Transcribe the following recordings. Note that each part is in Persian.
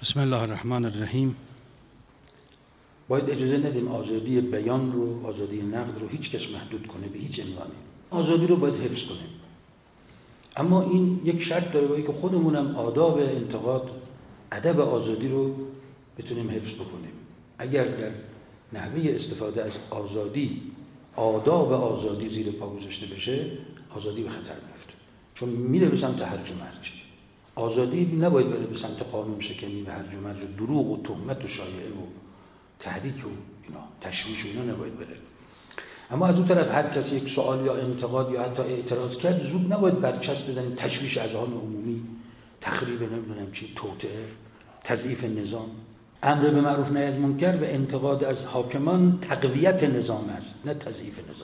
بسم الله الرحمن الرحیم. باید اجازه ندیم آزادی بیان رو، آزادی نقد رو هیچ کس محدود کنه به هیچ عنوانی. آزادی رو باید حفظ کنیم، اما این یک شرط داره باید که خودمونم آداب انتقاد، ادب آزادی رو بتونیم حفظ بکنیم. اگر در نحوه استفاده از آزادی آداب آزادی زیر پا گذاشته بشه، آزادی به خطر میفته، چون میره به سمت هرج و مرج. آزادی نباید بره به سمت قانون شکنی و هرج و مرج و دروغ و تهمت و شایعه و تحریک و اینا، تشویش و اینا نباید بره. اما از اون طرف هر کسی یک سوال یا انتقاد یا حتی اعتراض کرد، زود نباید برچسب بزنیم تشویش اذهان عمومی، تخریب نمیدونم چی، توطئه، تضعیف نظام. امر به معروف نهی از منکر و انتقاد از حاکمان تقویت نظام است، نه تضعیف نظام.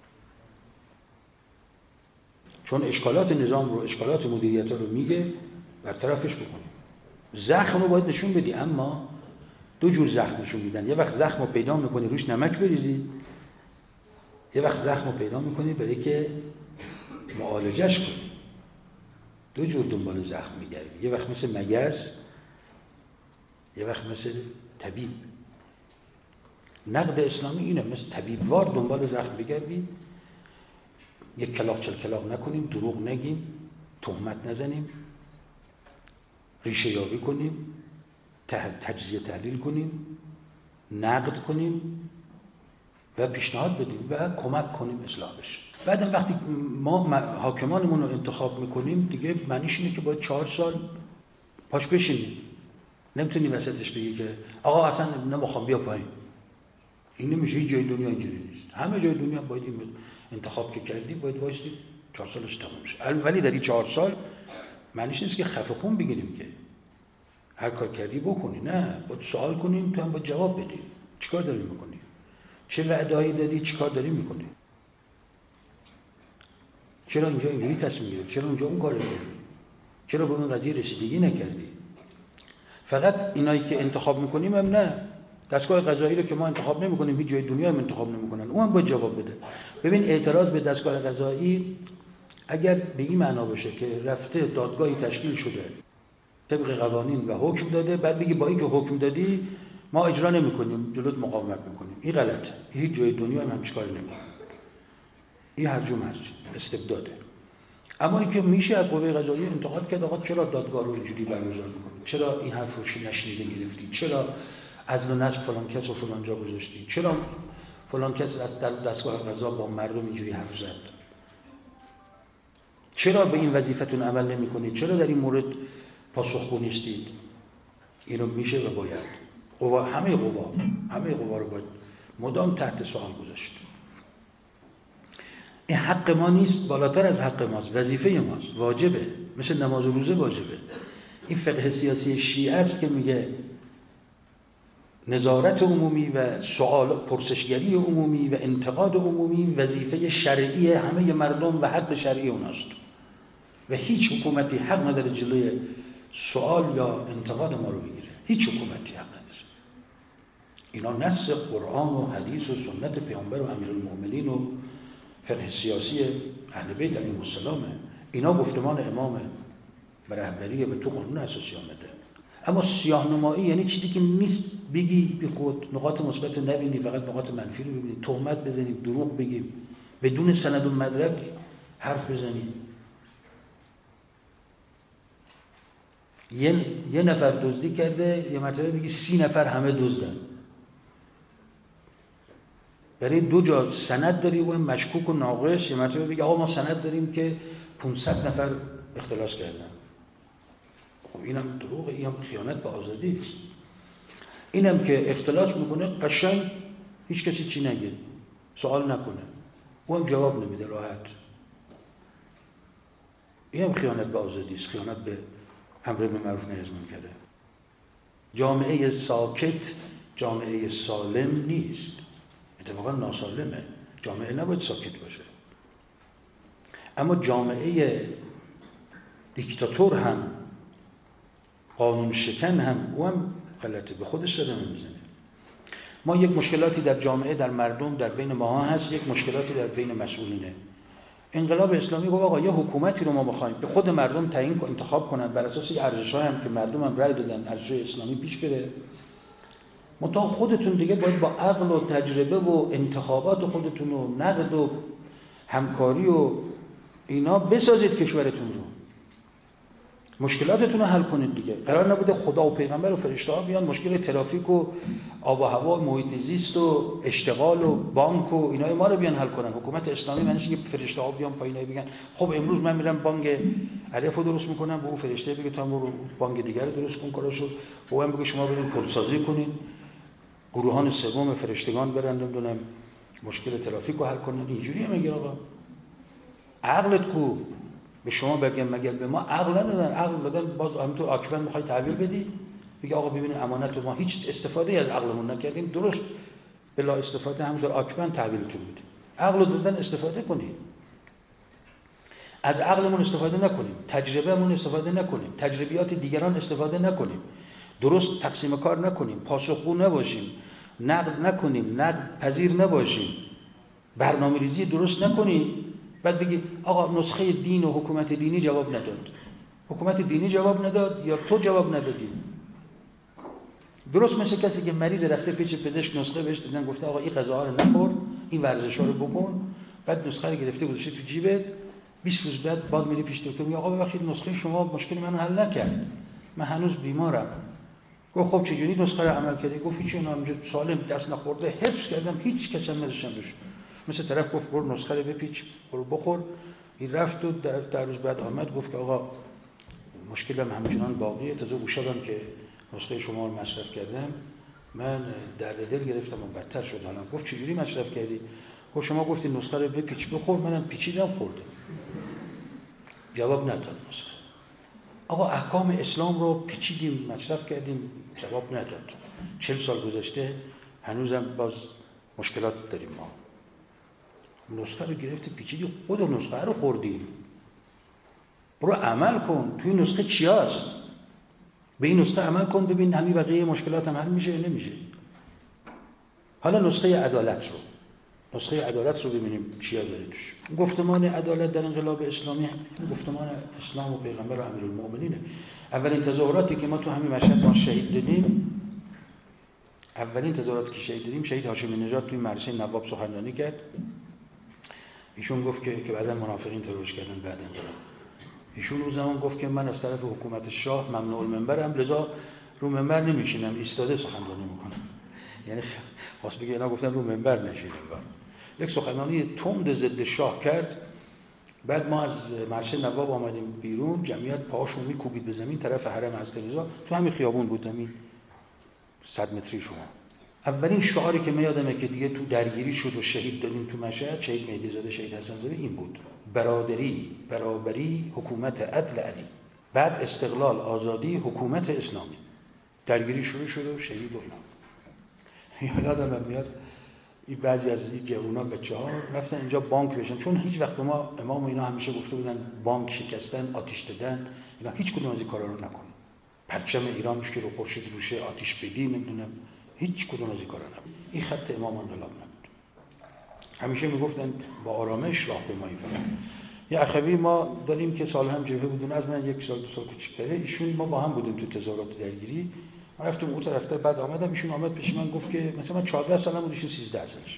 چون اشکالات نظام رو، اشکالات مدیریت رو میگه، برطرفش بکنیم. زخم رو باید نشون بدی، اما دو جور زخم نشون میدن. یه وقت زخم رو پیدا میکنی روش نمک بریزی، یه وقت زخم رو پیدا میکنی برای که معالجش کنی. دو جور دنبال زخم میگردی، یه وقت مثل مگس، یه وقت مثل طبیب. نقد اسلامی اینه، مثل طبیبوار دنبال زخم بگردی، یک کلاغ چل کلاغ نکنیم، دروغ نگیم، تهمت نزنیم، ریشه یابی کنیم، تجزیه تحلیل کنیم، نقد کنیم و پیشنهاد بدیم و کمک کنیم اصلاح بشه. بعدم وقتی ما حاکمانمون رو انتخاب میکنیم، دیگه معنیش اینه که باید 4 سال پاش بشینیم. نمیتونی وسطش بگی که آقا اصلا نمیخوام، بیا پایین. این نمیشه، هیچ جای دنیا اینجوری نیست. همه جای دنیا باید این انتخاب که کردی باید وایستی 4 سالش تموم شه. ولی در این 4 سال معنیش نیست که خفه خون بگیریم که هر کار کردی بکنی. نه، باید سوال کنیم، تو هم باید جواب بدی. چیکار داری میکنی؟ چه وعده‌ای دادی؟ چیکار داری میکنی؟ چرا اینجا اینجوری تصمیم گرفتی؟ چرا اونجا اون کارو کردی؟ چرا به اون قضیه رسیدگی نکردی؟ فقط اینایی که انتخاب میکنیم هم نه. دستگاه قضایی رو که ما انتخاب نمیکنیم، هیچ جای دنیا هم انتخاب نمیکنن، اون هم باید جواب بده. ببین، اعتراض به دستگاه قضایی اگر به این معنا باشه که رفته دادگاهی تشکیل شده طبق قوانین و حکم داده، بعد بگی با این که حکم دادی ما اجرا نمی‌کنیم، جلوت مقاومت می‌کنیم، این غلطه. هیچ جای دنیا هم همچین کاری نمی‌کنه. این هرج و مرج، استبداده. اما اینکه میشه از قوه قضاییه انتقاد کرد، آقا چرا دادگاه رو اینجوری برگزار می‌کنی؟ چرا این حرف رو نشنیده گرفتی؟ چرا عزل و نسب فلان کس و فلان جا گذاشتی؟ چرا فلان کس از دستگاه قضا با مردم اینجوری حرف زد؟ چرا به این وظیفتون عمل نمی‌کنید؟ چرا در این مورد پاسخگو نیستید؟ اینو میشه و باید. همه قوا رو باید مدام تحت سوال گذاشت. این حق ما نیست، بالاتر از حق ماست، وظیفه ماست، واجبه، مثل نماز و روزه واجبه. این فقه سیاسی شیعه است که میگه نظارت عمومی و سوال پرسشگری عمومی و انتقاد عمومی وظیفه شرعی همه مردم و حق شرعی اوناست و هیچ حکومتی حق نداره جلوی سوال یا انتقاد ما رو بگیره. هیچ حکومتی حق نداره. اینا نص قرآن و حدیث و سنت پیامبر و امیرالمؤمنین و فقه سیاسی اهل بیت علیهم السلام. اینا گفتمان امامه و رهبریه و تو قانون اساسی آمده. اما سیاه‌نمایی یعنی چیزی که نیست بگی بی خود، نقاط مثبت نبینی، فقط نقاط منفی رو ببینی، تهمت بزنی، دروغ بگی، بدون سند و مدرک حرف بزنی. یه نفر دزدی کرده، یه مرتبه بگی 30 نفر همه دزدن. برای 2 جا سند داری و مشکوک و ناقص، یه مرتبه بگی آقا ما سند داریم که 500 نفر اختلاس کردن. خب اینم دروغه، اینم خیانت به آزادی است. اینم که اختلاس میکنه قشنگ هیچ کسی چی نگه، سوال نکنه، او هم جواب نمیده راحت. اینم خیانت به آزادی است، خیانت به امر به معروف نهی از منکر. جامعه ساکت جامعه سالم نیست، اتفاقا ناسالمه. جامعه نباید ساکت باشه. اما جامعه دیکتاتور هم، قانون شکن هم، او هم غلطه، به خودش صدمه میزنه. ما یک مشکلاتی در جامعه، در مردم، در بین ماها هست، یک مشکلاتی در بین مسئولینه. انقلاب اسلامی گفت آقا یه حکومتی رو ما می‌خوایم که خود مردم تعیین انتخاب کنن بر اساس ارزش‌های هم که مردم هم رأی دادن ارزش‌های اسلامی پیش بره. منتها خودتون دیگه باید با عقل و تجربه و انتخابات خودتون و نقد و همکاری و اینا بسازید کشورتون رو. مشکلاتتون رو حل کنید دیگه. قرار نبوده خدا و پیغمبر و فرشته‌ها بیان مشکل ترافیک و آب و هوا و محیط زیست و اشتغال و بانک و اینا ما رو بیان حل کنن. حکومت اسلامی معنیش که فرشته‌ها بیان پایین بگن خب امروز من میرم بانک الف رو درست میکنم، به اون فرشته بگه تو برو بانک دیگر رو درست کن کاراشو، و هم بگه شما برید پلسازی کنین، گروهان سوم فرشتگان برن نمیدونم مشکل ترافیک رو حل کنن. اینجوریه مگه آقا؟ عقلت کو؟ به شما بگم مگر به ما عقل ندادن؟ عقل دادن باز همینطور آکبن میخوای تحویل بدی؟ بگه آقا ببینید امانت ما هیچ استفاده از عقلمون نکردیم، درست بلا استفاده همونطور آکبن تحویلتون میدیم. عقل دادن استفاده کنید. از عقلمون استفاده نکنیم، تجربهمون استفاده نکنیم، تجربیات دیگران استفاده نکنیم، درست تقسیم کار نکنیم، پاسخگو نباشیم، نقد نکنیم، نقد پذیر نباشیم، برنامه‌ریزی درست نکنیم. بعد بگی آقا نسخه دین و حکومت دینی جواب نداد. حکومت دینی جواب نداد یا تو جواب ندادی؟ درست مثل کسی که مریض رفته پیش پزشک نسخه بهش دادن گفته آقا این غذاها رو نخور، این ورزش‌ها رو بکن، بعد نسخه رو گرفته گذاشته تو جیبت، 20 روز بعد باز میری پیش دکتر میگه آقا ببخشید نسخه شما مشکل منو حل نکرد، من هنوز بیمارم. گفت خب چجوری نسخه رو عمل کردی؟ گفت هیچ اونم اینجا سالم دست نخورده حفظ کردم، هیچ کس هم نذاشتم روش. مثل طرف گفت برو نسخه رو بپیچ برو بخور. این رفت و در روز بعد آمد گفت که آقا مشکلم همچنان باقیه، تازه گوشم که نسخه شما رو مصرف کردم من درد دل گرفتم و بدتر شد حالا. گفت چجوری مصرف کردی؟ گفت شما گفتی نسخه رو بپیچ بخور، منم پیچیدم خوردم. جواب نداد نسخه. آقا احکام اسلام رو پیچیدیم مصرف کردیم جواب نداد. 40 سال گذشته هنوزم باز مشکلات داریم. ما نسخه رو گرفتی پیچیدی، خود نسخه رو خوردی. برو عمل کن. توی نسخه چی هست؟ به این نسخه عمل کن ببین همین بقیه مشکلات هم حل میشه یا نمیشه. حالا نسخه عدالت رو ببینیم چیا داره توش. گفتمان عدالت در انقلاب اسلامی گفتمان اسلام و پیغمبر و امیرالمومنینه. اولین تظاهراتی که ما تو همین مشهد ما شهید دادیم، شهید هاشمی نژاد توی مدرسه نواب سخنرانی کرد. ایشون گفت که بعدا منافقین ترورش کردن بعد انقلاب. ایشون اون زمان گفت که من از طرف حکومت شاه ممنوع المنبرم، لذا رو منبر نمیشینم، ایستاده سخنرانی میکنم. یعنی واسه بگه اینا گفتن رو منبر نشینیم. یک سخنرانی تند ضد شاه کرد. بعد ما از مدرسه نواب آمدیم بیرون، جمعیت پاهاشون میکوبید به زمین طرف حرم حضرت رضا، تو همین خیابون بود، همین 100 متری شما. اولین شعاری که من یادمه که دیگه تو درگیری شد و شهید دادیم تو مشهد، شهید مهدی زاده، شهید حسن زاده، این بود: برابری، حکومت عدل علی. بعد استقلال، آزادی، حکومت اسلامی. درگیری شروع شد و شهید و اینا. یادم میاد این بعضی از این جوونا بچه‌ها رفتن اینجا بانک بشن، چون هیچ وقت به ما امام و اینا همیشه گفته بودن بانک شکستن، آتش دادن، اینا هیچ کدوم از این کارا رو نکنید. پرچم ایران که رو خورشید روشه آتش بدی، نمیدونم هیچ کدوم از این کارا نبود. این خط امام انقلاب نبود. همیشه میگفتن با آرامش راهپیمایی کنید. یه اخوی ما داریم که سال هم جبهه بودن، از من 1 سال 2 سال کوچیک‌تره، ایشون ما با هم بودیم تو تظاهرات درگیری. من رفتم اون طرف‌تر، بعد آمدم ایشون آمد پیش من گفت که مثلا من 14 سالم بود، ایشون 13 سالش.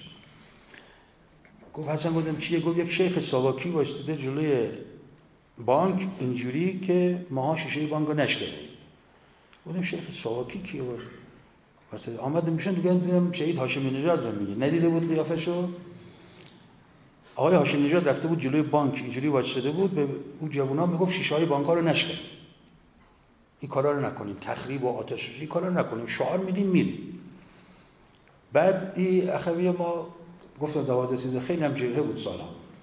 گفت حسن گفتم چیه؟ گفت یک شیخ ساواکی وایساده جلوی بانک اینجوری که ماها شیشه بانکو نشکنیم. گفتم شیخ ساواکی کیه باشه؟ واسه آمدم میشن دیدم شهید هاشمی نژاد رو میگه. ندیده بود قیافه‌شو؟ آقای هاشمی نژاد رفته بود جلوی بانک اینجوری وایساده بود، به اون جوونا میگفت شیشه‌های بانک‌ها رو نشکنید. این کارا رو نکنید، تخریب و آتش سوزی کارا رو نکنید، شعار میدین میرید. بعد این اخوی ما گفتم 12 خیلی هم جبهه بود سالا.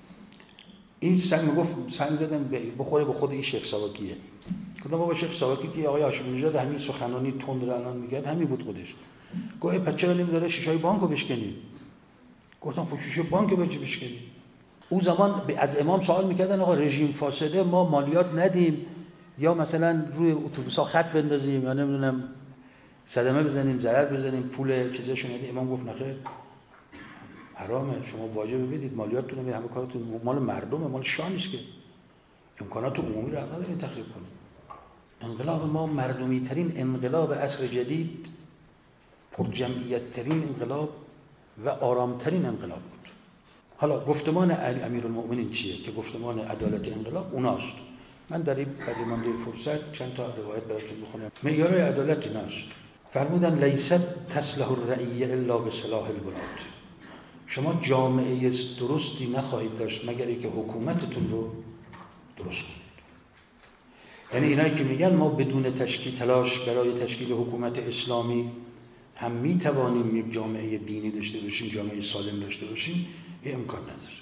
این سنگ زدم بخوره به خود این شیخ ساواکیه. گفتم بابا شیخ ساواکی که آقای هاشمی نژاد همین سخنرانی تند رو الان میگه همین بود خودش. گفت پس چرا نمیذاره شیشه‌های بانکو بشکنید؟ گفتم خب شیشه بانکو بچ بشکنید. اون زمان از امام سوال میکردن آقا رژیم فاسده، ما مالیات ندیم یا مثلا روی اتوبوس‌ها خط بندازیم یا نمیدونم صدمه بزنیم، ضرر بزنیم، پول چیزاشون ندیم. امام گفت نخیر، حرامه. شما واجبه بدید، مالیاتتون رو همه کاراتون مال مردمه، مال شاه نیست که. امکانات عمومی رو ندارید تخریب کنید. انقلاب ما مردمی ترین انقلاب عصر جدید، پر جمعیت ترین انقلاب و آرام ترین انقلاب بود. حالا گفتمان امیرالمؤمنین چیه که گفتمان عدالت انقلاب اوناست. من در این مانده فرصت چند تا روایت براتون بخونم. معیار عدالت ایناست. فرمودن لیست تصلح الرعیه الا بصلاح الولات. شما جامعه درستی نخواهید داشت مگر اینکه حکومتتون رو درست کنید. یعنی اینایی که میگن ما بدون تلاش برای تشکیل حکومت اسلامی هم میتوانیم یک جامعه دینی داشته باشیم، جامعه سالم داشته باشیم، این امکان نداره.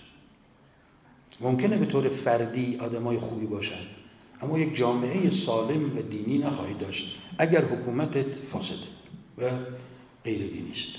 ممکنه به طور فردی آدمای خوبی باشند، اما یک جامعه سالم و دینی نخواهید داشت اگر حکومتت فاسده و غیر دینی است.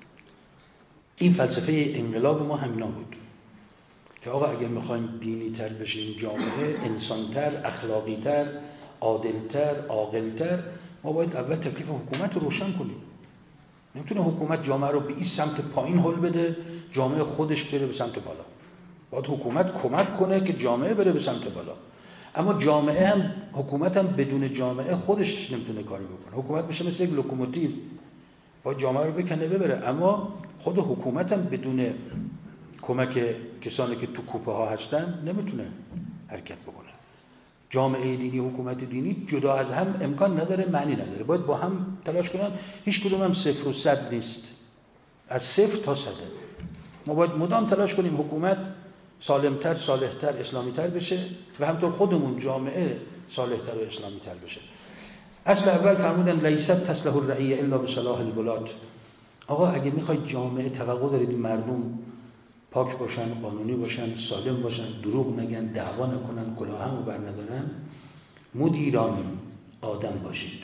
این فلسفه انقلاب ما همینا بود که آقا اگر میخوایم دینی تر بشیم، جامعه انسانتر، اخلاقی تر، عادلتر، عاقلتر، ما باید اول تکلیف حکومت رو روشن کنیم. نمیتونه حکومت جامعه رو به این سمت پایین هل بده، جامعه خودش بره به سمت بالا. باید حکومت کمک کنه که جامعه بره به سمت بالا. اما جامعه هم، حکومت هم بدون جامعه خودش نمیتونه کاری بکنه. حکومت میشه مثل یک لوکوموتیو، باید جامعه رو بکنه ببره، اما خود حکومت هم بدون کمک کسانی که تو کوپه ها هستن نمیتونه حرکت بکنه. جامعه دینی، حکومت دینی جدا از هم امکان نداره، معنی نداره، باید با هم تلاش کنن. هیچ کدوم هم 0 و 100 نیست، از 0 تا 100. ما باید مدام تلاش کنیم حکومت سالمتر، صالحتر، اسلامیتر بشه و همطور خودمون جامعه صالحتر و اسلامیتر بشه. اصل اول فرمودن لیست تصلح الرعیه الا بصلاح الولات. آقا اگه میخواید جامعه، توقع دارید مردم پاک باشن، قانونی باشن، سالم باشن، دروغ نگن، دعوا نکنن، کلاهمو بر ندارن، مدیران آدم باشید.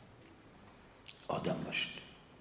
آدم باشید.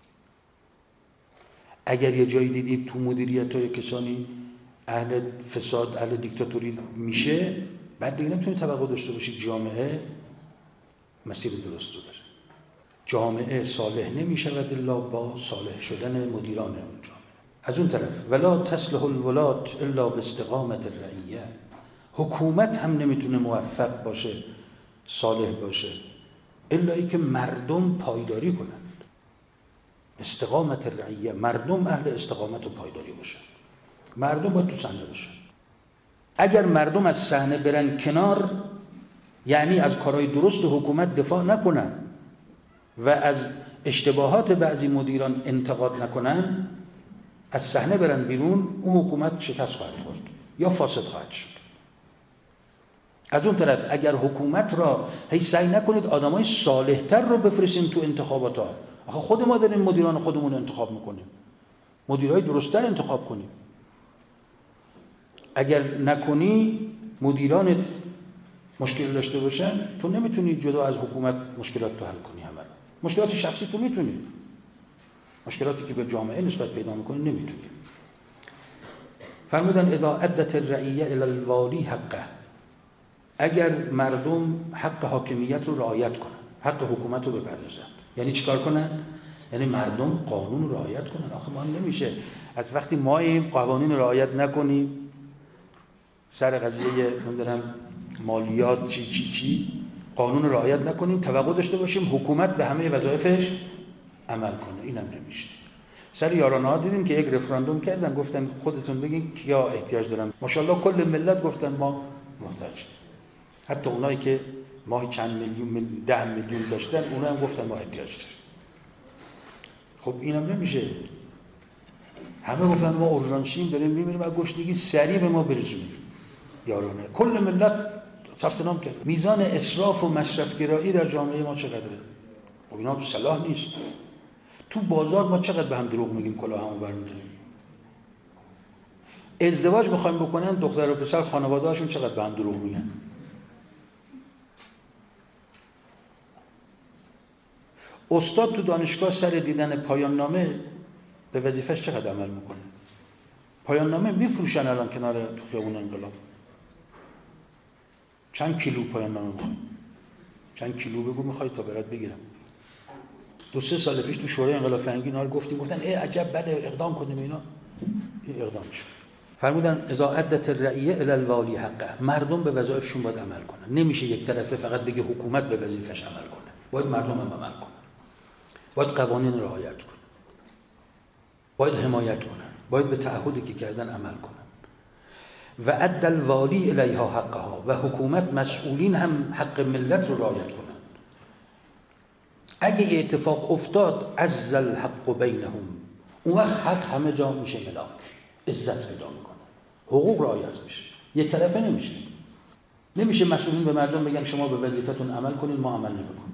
اگر یه جایی دیدید تو مدیریت‌های کسانی اهل فساد، اهل دیکتاتوری میشه، بعد دیگه نمیتونید توقع داشته باشید جامعه مسیر درست رو بره. جامعه صالح نمیشود الا با صالح شدن مدیران اون جامعه. از اون طرف ولا تصلح الولات الا باستقامت الرعیه. حکومت هم نمیتونه موفق باشه، صالح باشه، الا ای که مردم پایداری کنند. استقامت الرعیه، مردم اهل استقامت و پایداری باشن. مردم باید تو صحنه باشن. اگر مردم از صحنه برن کنار، یعنی از کارهای درست حکومت دفاع نکنن و از اشتباهات بعضی مدیران انتقاد نکنن، از صحنه برن بیرون، اون حکومت شکست خواهد خورد یا فاسد خواهد شد. از اون طرف اگر حکومت را هی سعی نکنید آدمای صالحتر رو بفرستین تو انتخابات ها، آخه خود ما داریم مدیران خودمون انتخاب میکنیم، مدیرای درست‌تر انتخاب کنیم. اگر نکنی مدیران مشکل داشته باشن، تو نمیتونی جدا از حکومت مشکلات تو حل کنی. همه مشکلات شخصی تو میتونی، مشکلاتی که به جامعه نسبت پیدا میکنی نمیتونی. فرمودن اذا ادت الرعیه الی الوالی حقه. اگر مردم حق حاکمیت رو رعایت کنن، حق حکومت رو بپردازن، یعنی چیکار کنن؟ یعنی مردم قانون رو رعایت کنن. آخه ما نمیشه از وقتی ما این قوانین رو رعایت نکنیم، سر قضیه نمیدونم مالیات چی قانون رو رعایت نکنیم، توقع داشته باشیم حکومت به همه وظایفش عمل کنه، اینم نمیشه. سر یارانه ها دیدیم که یک رفراندوم کردن، گفتن خودتون بگین کیا احتیاج دارن. ماشاءالله کل ملت گفتن ما محتاج. حتی اونایی که ماهی چند میلیون 10 میلیون داشتن، اونا هم گفتن ما احتیاج داریم. خب اینم نمیشه. همه گفتن ما اورژانسیم داریم می‌بینیم، از گشنگی سریع به ما برسونید. یارانه کل ملت ثبت نام کرد. میزان اسراف و مصرف گرایی در جامعه ما چقدره؟ خب اینا صلاح نیست. تو بازار ما چقدر به هم دروغ میگیم، کلاهمو برمی‌داریم. ازدواج می‌خوایم بکنن، دختر و پسر خانواده‌هاشون چقدر به هم دروغ میگن. استاد تو دانشگاه سر دیدن پایان نامه به وظیفه‌اش چقدر عمل میکنه؟ پایان نامه میفروشن الان کنار تو خیابون انقلاب. چند کیلو پایان نامه میخوای؟ چند کیلو بگو میخوای تا برات بگیرم. 2-3 سال پیش تو شورای انقلاب فرهنگی اینا رو گفتن ای عجب بده اقدام کنیم اینا. اقدام میشه. فرمودن اذا عدت الرعیه الی الوالی حقه، مردم به وظایفشون باید عمل کنن. نمیشه یک طرفه فقط بگه حکومت به وظیفش عمل کنه، باید مردم هم عمل کنن، باید قوانین رعایت کنن، باید حمایت کنن، باید به تعهدی که کردن عمل کنن. و عد الوالی الیها حقها، و حکومت مسئولین هم حق ملت رو رعایت کنن. اگه یه اتفاق افتاد عز الحق بینهم، اون وقت حق همه جا میشه ملاک، عزت پیدا میکنه، حقوق رعایت میشه، یک طرفه نمیشه. نمیشه مسئولین به مردم بگن شما به وظیفتون عمل کنید ما عمل نمیکنیم.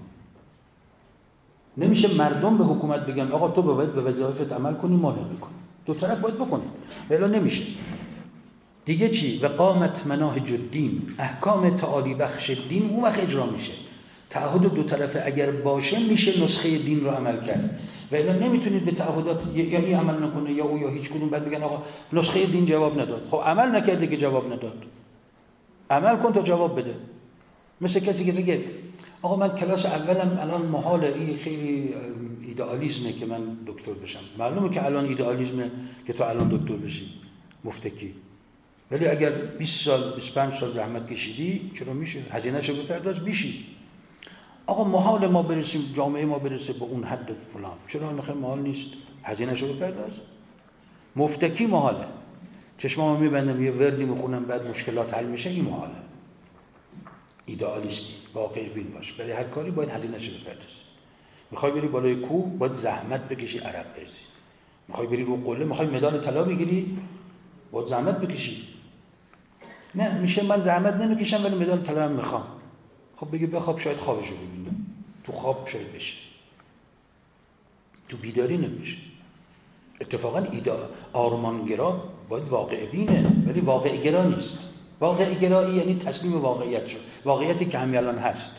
نمیشه مردم به حکومت بگن آقا تو باید به وظایفت عمل کنی ما نمیکنیم. دو طرف باید بکنید. ولی نمیشه. دیگه چی؟ و قامت مناهج الدین، احکام تعالی بخش دین اون وقت اجرا میشه. تعهد دو طرفه اگر باشه میشه نسخه دین رو عمل کرد. و الا نمیتونید به تعهدات یا این عمل نکنه یا او یا هیچ کدوم بعد بگن آقا نسخه دین جواب نداد. خب عمل نکرده که جواب نداد. عمل کن تا جواب بده. مثل کسی که بگه آقا من کلاس اولم الان محاله، این خیلی ایدئالیسمه که من دکتر بشم. معلومه که الان ایدئالیسمه که تو الان دکتر بشی مفتکی. ولی اگر 20 سال 25 سال زحمت کشیدی چرا میشه؟ هزینه‌شو بپرداز میشی. آقا محال ما برسیم، جامعه ما برسه به اون حد فلان. چرا نخیر محال نیست؟ هزینه‌شو بپرداز. مفتکی محاله. چشمامو میبندم یه وردی میخونم بعد مشکلات حل میشه، این محاله. ایدئالیستی، واقعی بین باش. برای هر کاری باید هزینه‌شو بپرداز. میخوای بری بالای کوه باید زحمت بکشی، عرق بریزی. میخوای بری رو قله، میخوای مدال طلا بگیری باید زحمت بکشی. نه میشه من زحمت نمیکشم ولی مدال طلا هم میخوام. خب بگی بخواب شاید خوابشو ببینم. تو خواب شاید بشه. تو بیداری نمیشه. اتفاقا آرمانگرا باید واقع بینه ولی واقع گرا نیست. واقع گرایی یعنی تسلیم واقعیت شد. واقعیتی که همین الان هست.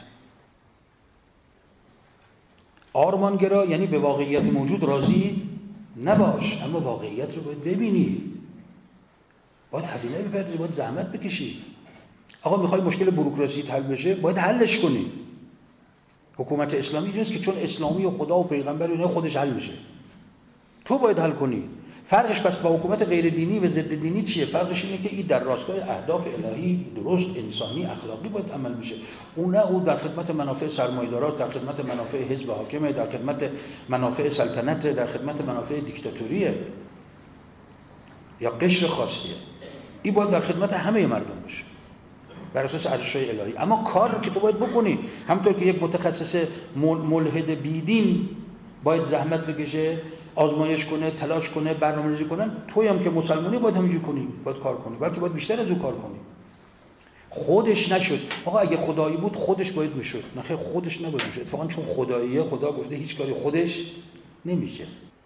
آرمانگرا یعنی به واقعیت موجود راضی نباش اما واقعیت رو باید ببینی. باید هزینه بپردازی، باید زحمت بکشی. آقا میخوای مشکل بوروکراسی حل بشه باید حلش کنی. حکومت اسلامی نیست که چون اسلامی و خدا و پیغمبر اینا خودش حل میشه. تو باید حل کنی. فرقش پس با حکومت غیر دینی و ضد دینی چیه؟ فرقش اینه که این در راستای اهداف الهی درست انسانی اخلاقی باید عمل میشه. اون نه او در خدمت منافع سرمایه‌دارات، در خدمت منافع حزب حاکمه، در خدمت منافع سلطنت، در خدمت منافع دیکتاتوریه یا قشر خاصیه. این باید در خدمت همه مردم باشه بر اساس ارزش‌های الهی. اما کار که تو باید بکنی، همونطور که یک متخصص ملحد بیدین باید زحمت بکشه، آزمایش کنه، تلاش کنه، برنامه‌ریزی کنه، توی هم که مسلمانی باید همینجوری کنی، باید کار کنی، بلکه باید بیشتر از اون کار کنی. خودش نشد. آقا اگه خدایی بود خودش باید میشد. نه خیر خودش نباید میشد. اتفاقا چون خداییه خدا گفته هیچ کاری خودش نمیشه.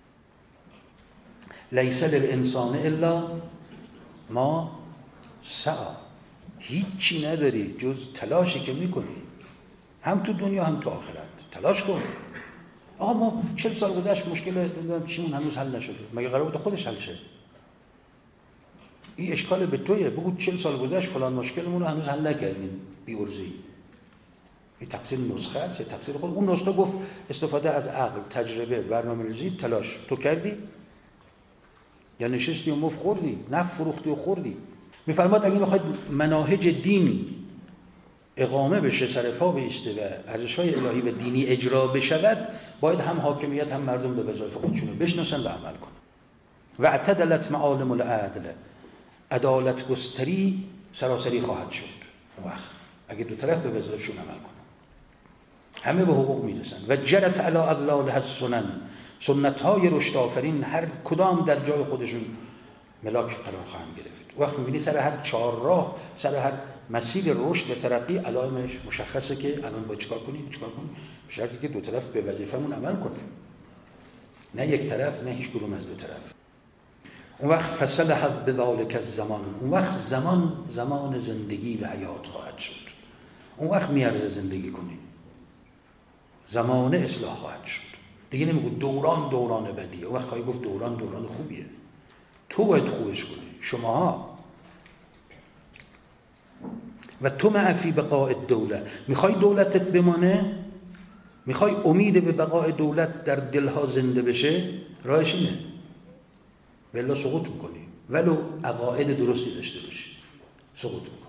لیس للانسان الا ما سعی. هیچی نداری جز تلاشی که میکنی، هم تو دنیا هم تو آخرت. تلاش کن. آقا ما 40 سال گذشت مشکل چیمون هنوز حل نشده. مگه قرار بود خودش حل شه؟ این اشکال به توئه. بگو 40 سال گذشت فلان مشکلمون رو هنوز حل نکردیم بی ارزی. این تقصیر نسخه است یا تقصیر خود؟ اون نسخه گفت استفاده از عقل، تجربه، برنامه‌ریزی، تلاش. تو کردی؟ یا نشستی و مفت خوردی؟ نفت فروختی و خوردی؟ می‌فرماد اگه می‌خواید مناهج دین اقامه بشه، سر پا بایسته و ارزش‌های الهی و دینی اجرا بشود، باید هم حاکمیت هم مردم به وظایف خودشون رو بشناسن و عمل کنن. و اعتدلت معالم العدل، عدالت گستری سراسری خواهد شد. اون وقت اگه دو طرف به وظایفشون عمل کنن همه به حقوق میرسن. و جرت علی اضلالها السنن، سنت‌های رشد آفرین هر کدام در جای خودشون ملاک قرار خواهند گرفت. وقت می‌بینی سر هر چهارراه، سر هر مسیر رشد و ترقی علائمش مشخصه که الان باید چیکار کنیم، به شرطی که دو طرف به وظیفه‌مون عمل کنیم. نه یک طرف، نه هیچ کدوم از دو طرف. اون وقت فصلح بذالک الزمان، اون وقت زمان زندگی و حیات خواهد شد. اون وقت میارزه زندگی کنیم. زمان اصلاح خواهد شد. دیگه نمیگو دوران بدیه. اون وقت خواهی گفت دوران خوبیه. تو باید خوبش کنی. شماها. و تو معفی بقاء الدوله، میخوای دولتت بمانه؟ میخوای امید به بقاء دولت در دلها زنده بشه؟ راهش اینه. بلا سقوط میکنی. ولو عقاید درستی داشته باشی سقوط میکنه.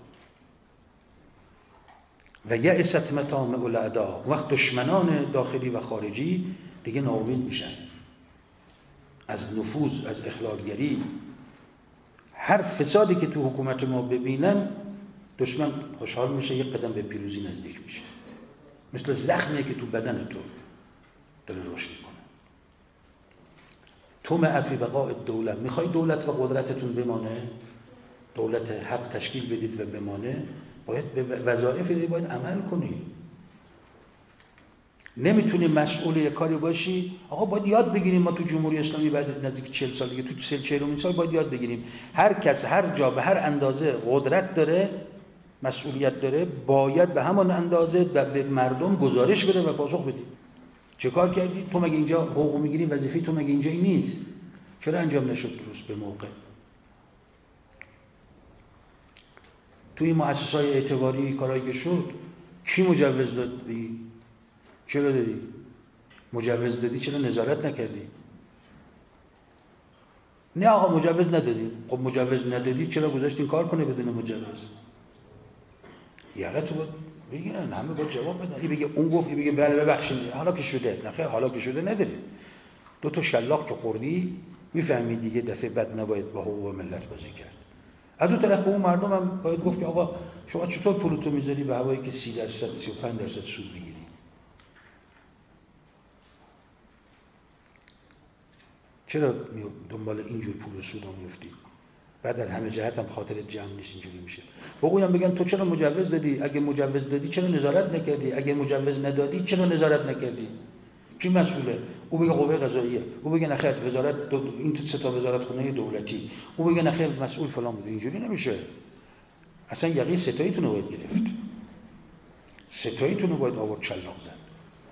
و یأست مطامع الاعداء، وقت دشمنان داخلی و خارجی دیگه ناامید میشن از نفوذ، از اخلالگری. هر فسادی که تو حکومت ما ببینن دشمن خوشحال میشه، یک قدم به پیروزی نزدیک میشه، مثل زخمی که تو بدن تو داره رشد میکنه. تو معفی بقاء الدوله، میخوای دولت و قدرتتون بمانه، دولت حق تشکیل بدید و بمانه، باید به وظایف دیگه باید عمل کنی. نمیتونی مسئول یک کاری باشی. آقا باید یاد بگیریم، ما تو جمهوری اسلامی بعد نزدیک 40 سال دیگه، تو 40 سال باید یاد بگیریم هر کس هر جا به هر اندازه قدرت داره، مسئولیت داره، باید به همان اندازه و به مردم گزارش بده و پاسخ بده. چه کار کردی؟ تو مگه اینجا حقوق میگیری؟ وظیفه تو مگه اینجا نیست؟ چرا انجام نشد درست به موقع؟ توی مؤسسه‌های اعتباری کارایی که شد، کی مجوز دادی؟ چرا دادی؟ مجوز دادی چرا نظارت نکردی؟ نه آقا مجوز ندادی. خب مجوز ندادی چرا گذاشتین کار کنه بدون مجوز؟ یقه تو بود بگیرن، همه باید جواب بدن. این بگه اون گفت، این بگه بله ببخشید حالا که شده. نخیر حالا که شده نداری. دو تا شلاق که خوردی میفهمی دیگه دفعه بعد نباید با حقوق ملت بازی کرد. از اون طرف اون مردم هم باید گفت که آقا شما چطور پولتو میذاری به هوایی که 30% 35% سود بگیری؟ چرا دنبال اینجور پول و سود میفتی؟ بعد از همه جهت هم خاطرت جمع نیست، اینجوری میشه. بگم تو چرا مجوز دادی؟ اگه مجوز دادی چرا نظارت نکردی؟ اگه مجوز ندادی چرا نظارت نکردی؟ کی مسئوله؟ او بگه قوه قضاییه، او بگه نخیر وزارت این سه تا وزارت خونه دولتی، او بگه نخیر مسئول فلان بوده. اینجوری نمیشه. اصلا یقه ستاییتون رو باید گرفت، ستاییتون رو باید آورد شلاق زد.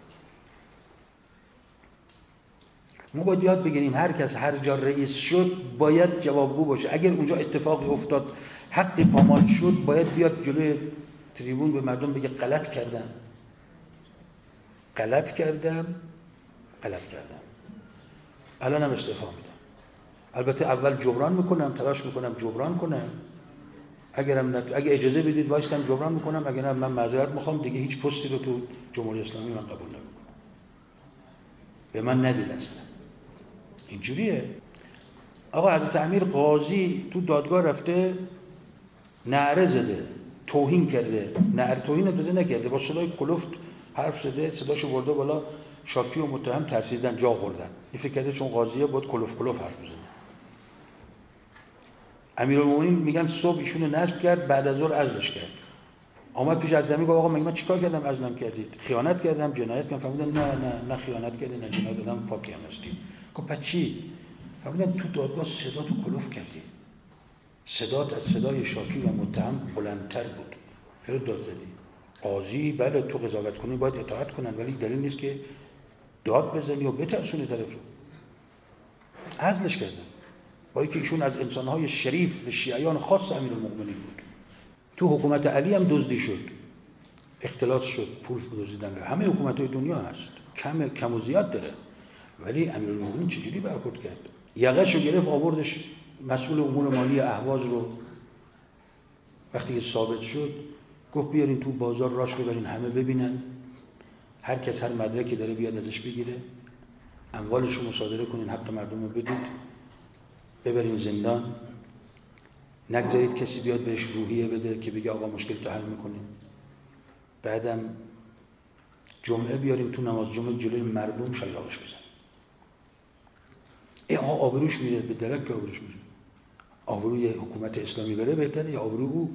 ما باید یاد بگیریم هر کس هر جا رئیس شد باید جوابگو باشه. اگر اونجا اتفاقی افتاد حقی پامال شد، باید بیاد جلوی تریبون به مردم بگه غلط کردم. الانم استعفا میدم. البته اول جبران میکنم، تلاش میکنم جبران کنم. اگه اجازه بدید وایستم جبران میکنم، اگه نه من معذرت میخوام، دیگه هیچ پستی رو تو جمهوری اسلامی من قبول نمیکنم. به من ندید اصلا. اینجوریه. آقا حضرت امیر قاضی تو دادگاه رفته نعره زده، توهین کرده. نعره توهین داده نکرده، با صدای کلفت حرف زده، صداشو برده بالا، شاکی و متهم ترسیدن، جا خوردن. این فکر کرده چون قاضیه باید کلف حرف بزنه. امیرالمومنین میگن صبح ایشونو نصب کرد، بعد از ظهر عزلش کرد. آمد پیش از زمین گفت آقا من چیکار کردم عزلم کردید؟ خیانت کردم، جنایت کردم؟ فهمیدن نه خیانت کردی، نه جنایت کردم، پاکی هم هستی. گفت پس چی؟ فهمیدن تو دادگاه صدا تو کلوف کردی. صدات از صدای شاکی و متهم بلندتر بود. چرا داد زدی؟ قاضی بله تو قضاوت کنی باید اطاعت کنن، ولی دلیل نیست که داد بزنی و بترسونی طرف رو. عزلش کردن. با اینکه ایشون از انسان‌های شریف و شیعیان خاص امیرالمومنین بود. تو حکومت علی هم دزدی شد، اختلاس شد، پول دزدیدن. همه حکومت‌های دنیا هست، کم و زیاد داره، ولی امیرالمومنین چجوری برخورد کرد؟ یقه‌شو گرفت آوردش مسئول امور مالی اهواز رو. وقتی که ثابت شد گفت بیارین تو بازار راش ببرین همه ببینن، هر کس هر مدرکی داره بیاد ازش بگیره، اموالش رو مصادره کنین، حق مردم رو بدید، ببرین زندان. نگذارید کسی بیاد بهش روحیه بده که بگه آقا مشکل تو حل میکنیم. بعدم جمعه بیاریم تو نماز جمعه جلوی مردم شلاقش بزن. آقا آبروش میره، به درک که آبروش میره. آبروی حکومت اسلامی بره بهتره یا آبرو او؟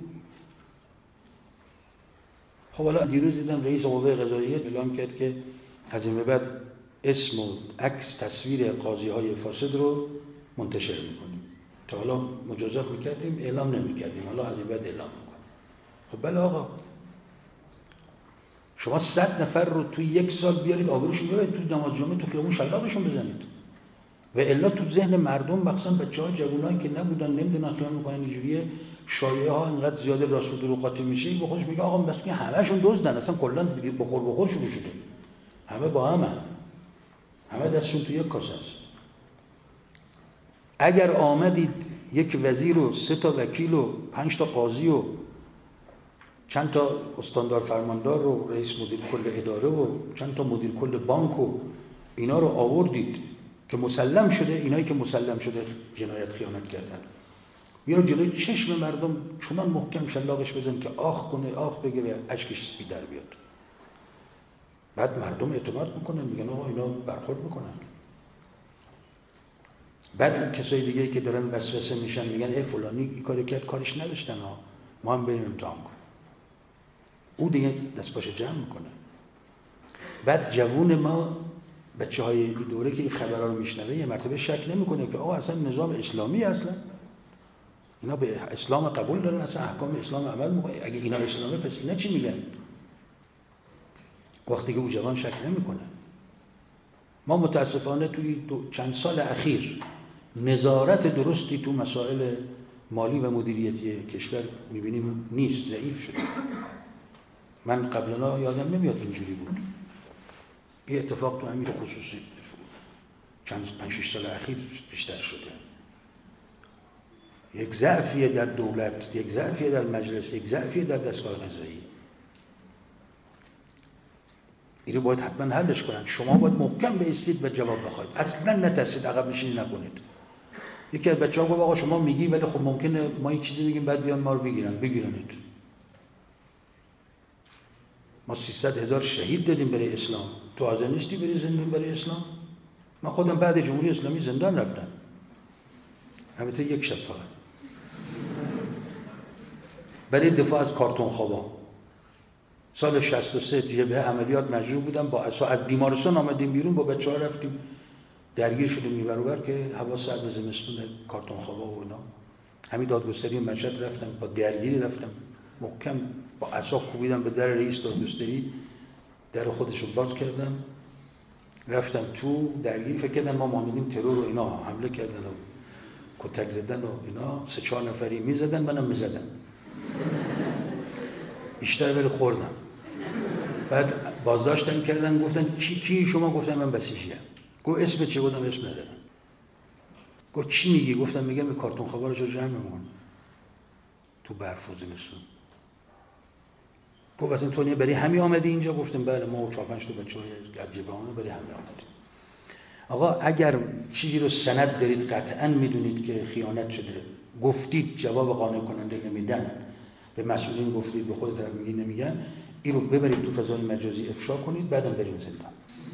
خب حالا دیروز دیدم رئیس قوه قضاییه اعلام کرد که از این به بعد اسم و عکس تصویر قاضی های فاسد رو منتشر میکنیم. تا حالا مجازات میکردیم، اعلام نمیکردیم، حالا از این بعد اعلام میکنیم. خب بله آقا، شما 100 نفر رو توی یک سال بیارید آبروشون ببرید تو نماز جمعه تو خیابون شلاقشون بزنید. و الا تو ذهن مردم مخصوصا بچه‌ها جوونایی که نبودن نمیدونن خیال میکنن اینجوریه، شایعه ها اینقدر زیاده راست و دروغ قاطی میشه، به خودش میگه آقا بس که همه‌شون دزدن، اصلا کلا بخور شروع شده، همه با همه دستشون تو یک کاسه است. اگر آمدید یک وزیر و 3 تا وکیل و 5 تا قاضی و چند تا استاندار فرماندار و رئیس مدیر کل اداره و چند تا مدیر کل بانک و اینا رو آوردید که مسلم شده، اینایی که مسلم شده جنایت خیانت کردن، بیان جلوی چشم مردم چنان محکم شلاقش بزن که آخ کنه، آخ بگه و اشکش در بیاد. بعد مردم اعتماد میکنن، میگن آقا اینا برخورد میکنن. بعد اون کسای دیگه که دارن وسوسه میشن میگن ای فلانی این کارو کرد، کارش نداشتن ها، ما هم بریم امتحان کنیم. او دیگه دست پاش جمع میکنه. بعد جوون ما، بچه‌های این دوره که این خبرها رو میشنوه یه مرتبه شک نمیکنه که آقا اصلا نظام اسلامی اصلا اینا به اسلام قبول دارن، اصلا احکام اسلام عمل میکنه. اگه اینا اسلامه پس اینا چی میگن؟ وقتی که اون جوان شک نمیکنه. ما متاسفانه توی چند سال اخیر نظارت درستی تو مسائل مالی و مدیریتی کشور میبینیم نیست، ضعیف شده. من قبلا یادم نمیاد اینجوری بود. این اتفاق تو امیر خصوصی چند 5-6 سال اخیر بیشتر شده. یک ضعفیه در دولت، یک ضعفیه در مجلس، یک ضعفیه در دستگاه قضایی. اینو باید حتما حلش کنن. شما باید محکم بایستید و جواب بخواید. اصلا نترسید، عقب نشینی نکنید. یکی از بچه‌ها گفت آقا شما میگی ولی خب ممکنه ما یک چیزی میگیم بعد بیان ما رو بگیرنید. ما 300,000 شهید دادیم برای اسلام. تو حاضر نیستی بری زندان برای اسلام؟ من خودم بعد جمهوری اسلامی زندان رفتم. البته یک شب فقط. برای دفاع از کارتون خوابا. سال 63 جبهه عملیات مجبور بودم با عصا از بیمارستان آمدیم بیرون، با بچه‌ها رفتیم درگیر شدیم اینور اونور که هوا سرد زمستون، کارتون خوابا و اینا. همین دادگستری مشهد رفتم، با درگیری رفتم، محکم با عصا کوبیدم به در رئیس دادگستری، در خودش رو باز کردم، رفتم تو درگیری. فکر کردم ما مامدیم ترور و اینا حمله کردن و کتک زدن و اینا. 3-4 نفری میزدن، منم میزدم بیشتر، ولی خوردم. بعد بازداشتم کردن، گفتن کی شما؟ گفتم من بسیجیم. گفت اسم چی؟ گفتم اسم ندارم. گفت چی میگی؟ گفتم میگم این کارتون خوابا رو جمع می‌کنم تو برف و زمستون. گفت اصلا تو برای همین آمدی اینجا؟ گفتم بله، ما و 4-5 تا بچه‌های جبهه‌مون برای همین آمدیم. آقا اگر چیزی رو سند دارید قطعاً میدونید که خیانت شده، گفتید جواب قانع کننده نمیدن، به مسئولین گفتید، به خود طرف میگی نمیگن، این رو ببرید تو فضای مجازی افشا کنید، بعدم بریم زندان.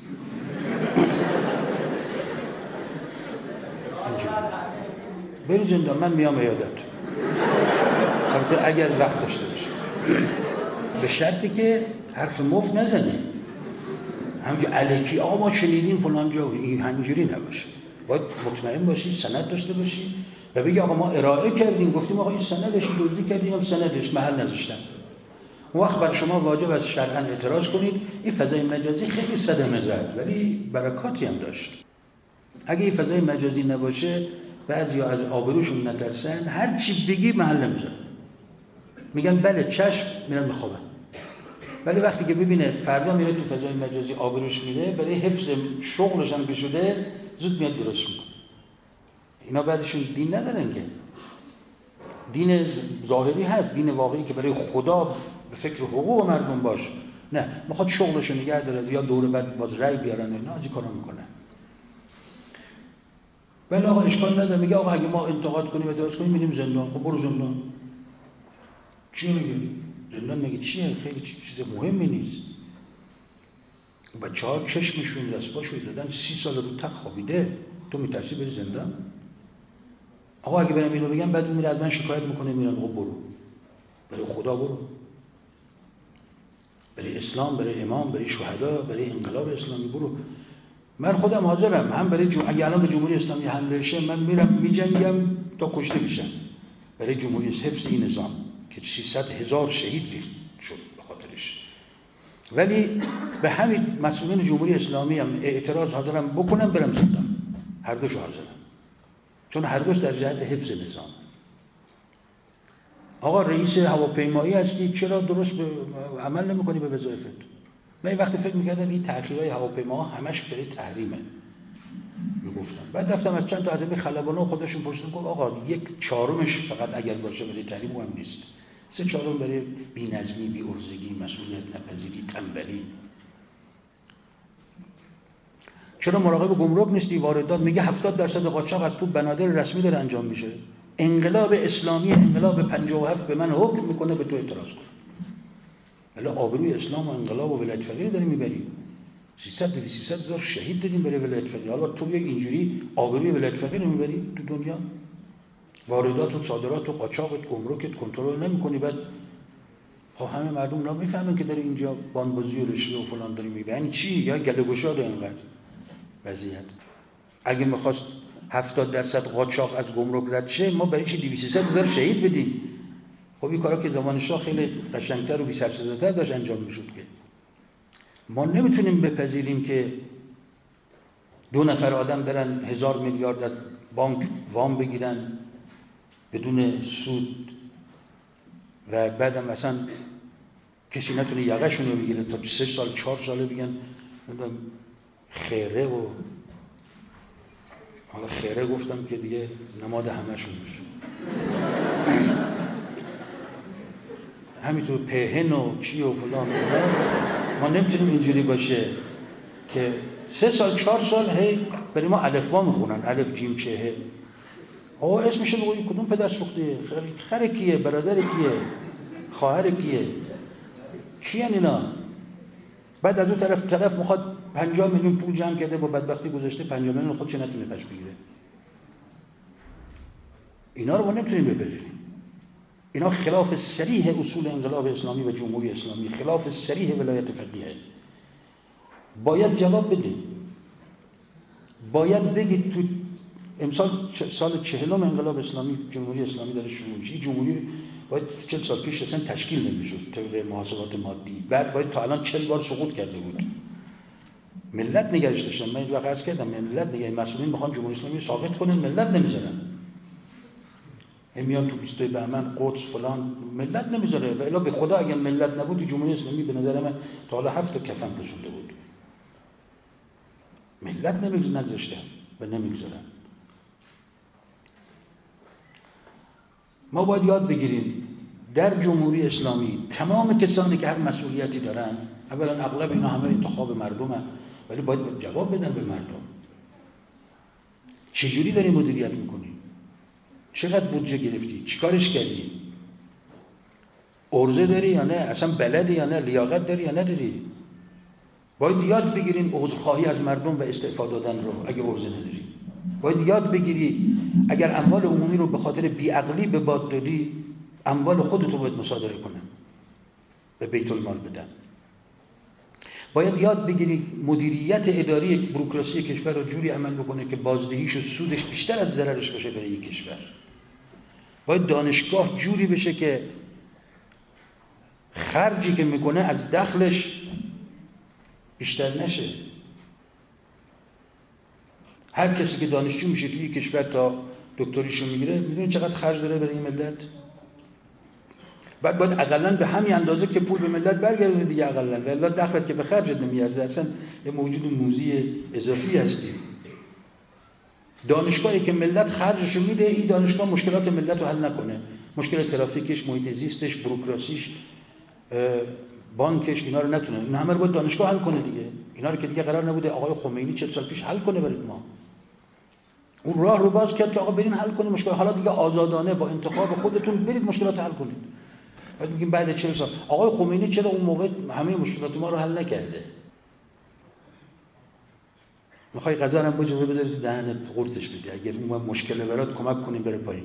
برید زندان، من میام عیادت. البته اگر وقت داشته باشه، به شرطی که حرف مفت نزنید. همینجور الکی آقا ما شنیدیم فلان جا، این همینجوری نباشه. باید مطمئن باشی، سند داشته باشی و بگی آقا ما ارائه کردیم، گفتیم آقا این سندش، دزدی کردیم هم سندش محل نذاشتن. اون وقت برای شما واجب از شرعاً اعتراض کنید. این فضای مجازی خیلی صدمه زد ولی برکاتی هم داشت. اگه این فضای مجازی نباشه بعضیا از آبروشون نترسن، هر چی بگی محل نمیذارن، میگن بله چشم، میرن میخوابن. ولی وقتی که ببینه فردا میره تو فضای مجازی آبروش میره، برای حفظ شغلش هم که شده زود میاد درست میکنه. اینا بعدشون دین ندارن که. دین ظاهری هست، دین واقعی که برای خدا به فکر حقوق مردم باش. نه، میخواد شغلش رو نگه داره یا دوره بعد باز رأی بیارن، اینا از این کارا میکنن. ولی آقا اشکال نداره، میگه آقا اگه ما انتقاد کنیم و درست کنیم میریم زندان. خب برو زندان. چی میگی؟ زندان میگه چیه؟ خیلی چیز مهمی نیست. بچه‌ها چشمشون دست پاشون دادن 30 سال رو تخت خوابیده، تو میترسی بری زندان؟ آقا اگه برم اینو بگم بعد میره از من شکایت میکنه، میرن خب برو. برای خدا برو. برای اسلام، برای امام، برای شهدا، برای انقلاب اسلامی برو. من خودم حاضرم هم برای اگه الان به جمهوری اسلامی حمله بشه من میرم میجنگم تا کشته بشم برای جمهوری حفظ این نظام که 300,000 شهید ریخت شد به خاطرش. ولی به همین مسئولین جمهوری اسلامی هم اعتراض حاضرم بکنم، برم زندان. هر دوش حاضرم، چون هر دوش در جهت حفظ نظام. آقا رئیس هواپیمایی هستی، چرا درست عمل نمی‌کنی به وظایفت؟ من وقتی فکر می‌کردم این تأخیرهای هواپیماها همش برای تحریمه. میگفتن. بعد رفتم از چند تا از این خلبانا خودشون پرسیدم، گفت آقا 1/4 فقط اگر باشه برای تحریم مهم نیست، 3/4 برای بی‌نظمی، بی‌عرضگی، مسئولیت نپذیری، تنبلی. چرا مراقب گمرک نیستی؟ واردات میگه 70% قاچاق از تو بنادر رسمی داره انجام میشه. انقلاب اسلامی، انقلاب 57 به من حکم میکنه به تو اعتراض کن. ولی آبروی اسلام و انقلاب و ولایت فقیه داری میبری. 300 هزار شهید دادیم برای ولایت فقیه. حالا تو اینجوری آبروی ولایت فقیه رو میبری تو دنیا؟ واردات و صادرات و قاچاقت، گمرکت کنترل نمیکنی. بعد خب همه مردم اونا میفهمن که داره اینجا بانبازی و رشوه و فلان داری میبری. یعنی چی؟ یا گله گشاد اینقدر وضعیت. اگه میخواست 70% قاچاق از گمرک رد شه، ما برای چی 200 هزار شهید بدیم؟ خب این کارا که زمان شاه خیلی قشنگتر و بی‌سرصداتر داشت انجام میشد. که ما نمیتونیم بپذیریم که 2 نفر آدم برن 1000 میلیارد از بانک وام بگیرن بدون سود و بعدم مثلا کسی نتونه یقه‌شون رو بگیره تا 3 سال 4 ساله بگن خیره. و حالا خیره گفتم که دیگه نماد همه‌شون میشه. همینطور پهن و چی و فلان. ما نمیتونیم اینجوری باشه که 3 سال 4 سال هی برای ما الفبا میخونن، الف جیم چه. اسمش رو بگویی کدوم پدر سوخته؟ خره کیه؟ برادر کیه؟ خواهر کیه؟ کیه اینا؟ بعد از اون طرف میخواد 50 میلیون پول جمع کرده، با بدبختی گذاشته 50 میلیون خودش نتونه پس بگیره. اینا رو ما نمیتونیم بپذیریم. اینا خلاف صریح اصول انقلاب اسلامی و جمهوری اسلامی، خلاف صریح ولایت فقیه. باید جواب بدید. باید بگید تو امسال سال 40 انقلاب اسلامی جمهوری اسلامی داره شروع میشه. جمهوری باید 40 سال پیش اصلا تشکیل نمیشد طبق محاسبات مادی. بعد باید تا الان 40 بار سقوط کرده بود. ملت نگرش داشتن. من اینجا عرض کردم ملت نگه مسئولین میخوان جمهوری اسلامی ساقط کنن، ملت نمیذارن. میان تو 22 بهمن قدس فلان، ملت نمیذاره. و الا به خدا اگه ملت نبود جمهوری اسلامی به نظر من تا حالا 7 تا کفن پوشونده بود. ملت نگذاشتن و نمیگذارن. ما باید یاد بگیریم در جمهوری اسلامی تمام کسانی که هر مسئولیتی دارن، اولا اغلب اینا همه انتخاب مردمه، ولی باید جواب بدن به مردم. چجوری داری مدیریت میکنی؟ چقدر بودجه گرفتی؟ چیکارش کردی؟ عرضه داری یا نه؟ اصلا بلدی یا نه؟ لیاقت داری یا نداری؟ باید یاد بگیریم عذرخواهی از مردم و استعفا دادن رو اگه عرضه نداری. باید یاد بگیری اگر اموال عمومی رو به خاطر بیعقلی به باد دادی، اموال خودت رو باید مصادره کنن، به بیت المال بدن. باید یاد بگیری مدیریت اداری بوروکراسی کشور رو جوری عمل بکنه که بازدهیش و سودش بیشتر از ضررش باشه برای یک کشور. باید دانشگاه جوری بشه که خرجی که میکنه از دخلش بیشتر نشه. هر کسی که دانشجو میشه توی کشور تا دکتریشو میگیره، میدونی چقدر خرج داره برای این ملت؟ بعد باید اقلن به همین اندازه که پول به ملت برگردونه دیگه، اقلن. والا دخلت که به خرجت نمیارزه، اصلا یه موجود موذی اضافی هستی. دانشگاهی که ملت خرجشو میده، این دانشگاه مشکلات ملت رو حل نکنه. مشکل ترافیکش، محیط زیستش، بوروکراسیش، بانکش، اینا رو نتونه. این همه رو باید دانشگاه حل کنه دیگه. اینا رو که دیگه قرار نبوده آقای خمینی 40 سال پیش حل کنه برای ما. اون راه رو باز کرد که آقا برین حل کنید مشکل. حالا دیگه آزادانه با انتخاب خودتون برید مشکلات حل کنید. بعد میگیم بعد 40 سال آقای خمینی چرا اون موقع همه مشکلات ما رو حل نکرده؟ میخوای غذا هم بجوه بذاری تو دهنت قورتش بدی. اگر اون مشکل برات کمک کنیم بره پایین.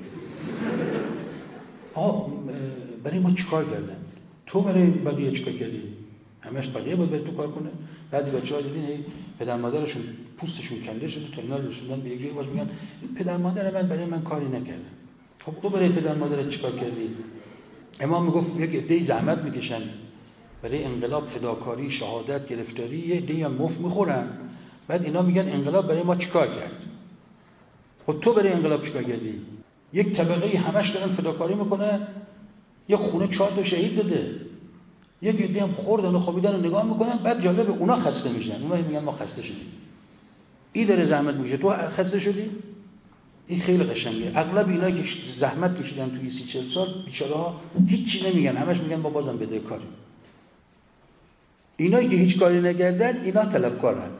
آقا برای ما چیکار کردن؟ تو برای بقیه چیکار کردی؟ همش بقیه باید برای تو کار کنه. بعضی بچه‌ها دیدین پدر مادرشون پوستشون کنده شده تا اینا رسوندن به یک جایی باز میگن پدر مادر من برای من کاری نکردن. خب تو برای پدر مادرت چیکار کردی؟ امام میگفت یک عده‌ای زحمت میکشن برای انقلاب، فداکاری، شهادت، گرفتاری، یه عده‌ای هم مفت میخورن. بعد اینا میگن انقلاب برای ما چیکار کرد؟ خب تو برای انقلاب چیکار کردی؟ یک طبقه همش دارن فداکاری میکنه، یه خونه 4 تا شهید داده. یک عده هم خوردن و خوابیدن و نگاه میکنن، بعد جالب اونا خسته میشن. اونا میگن ما خسته شدیم. این داره زحمت میکشه، تو خسته شدی؟ این خیلی قشنگه. اغلب اینا که زحمت کشیدن توی 30-40 سال بیچاره‌ها هیچی نمیگن، همش میگن ما بازم بدهکاریم. اینایی که هیچ کاری نکردن اینا طلبکارن.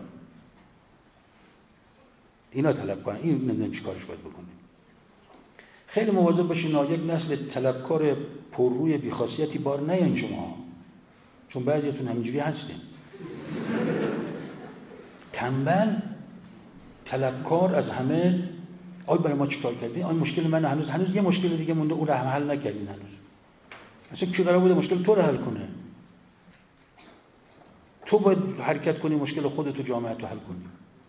این نمیدونم چی کارش باید بکنه. خیلی مواظب باشین یک نسل طلبکار پرروی بی‌خاصیتی بار نیاین شما، چون بعضیتون همینجوری هستین. تنبل، طلبکار از همه. آی برای ما چیکار کردی؟ آی مشکل من هنوز یه مشکل دیگه مونده، اون رو حل نکردین هنوز. اصلا کی قرار بوده مشکل تو رو حل کنه؟ تو باید حرکت کنی، مشکل خودت و جامعه تو حل کنی.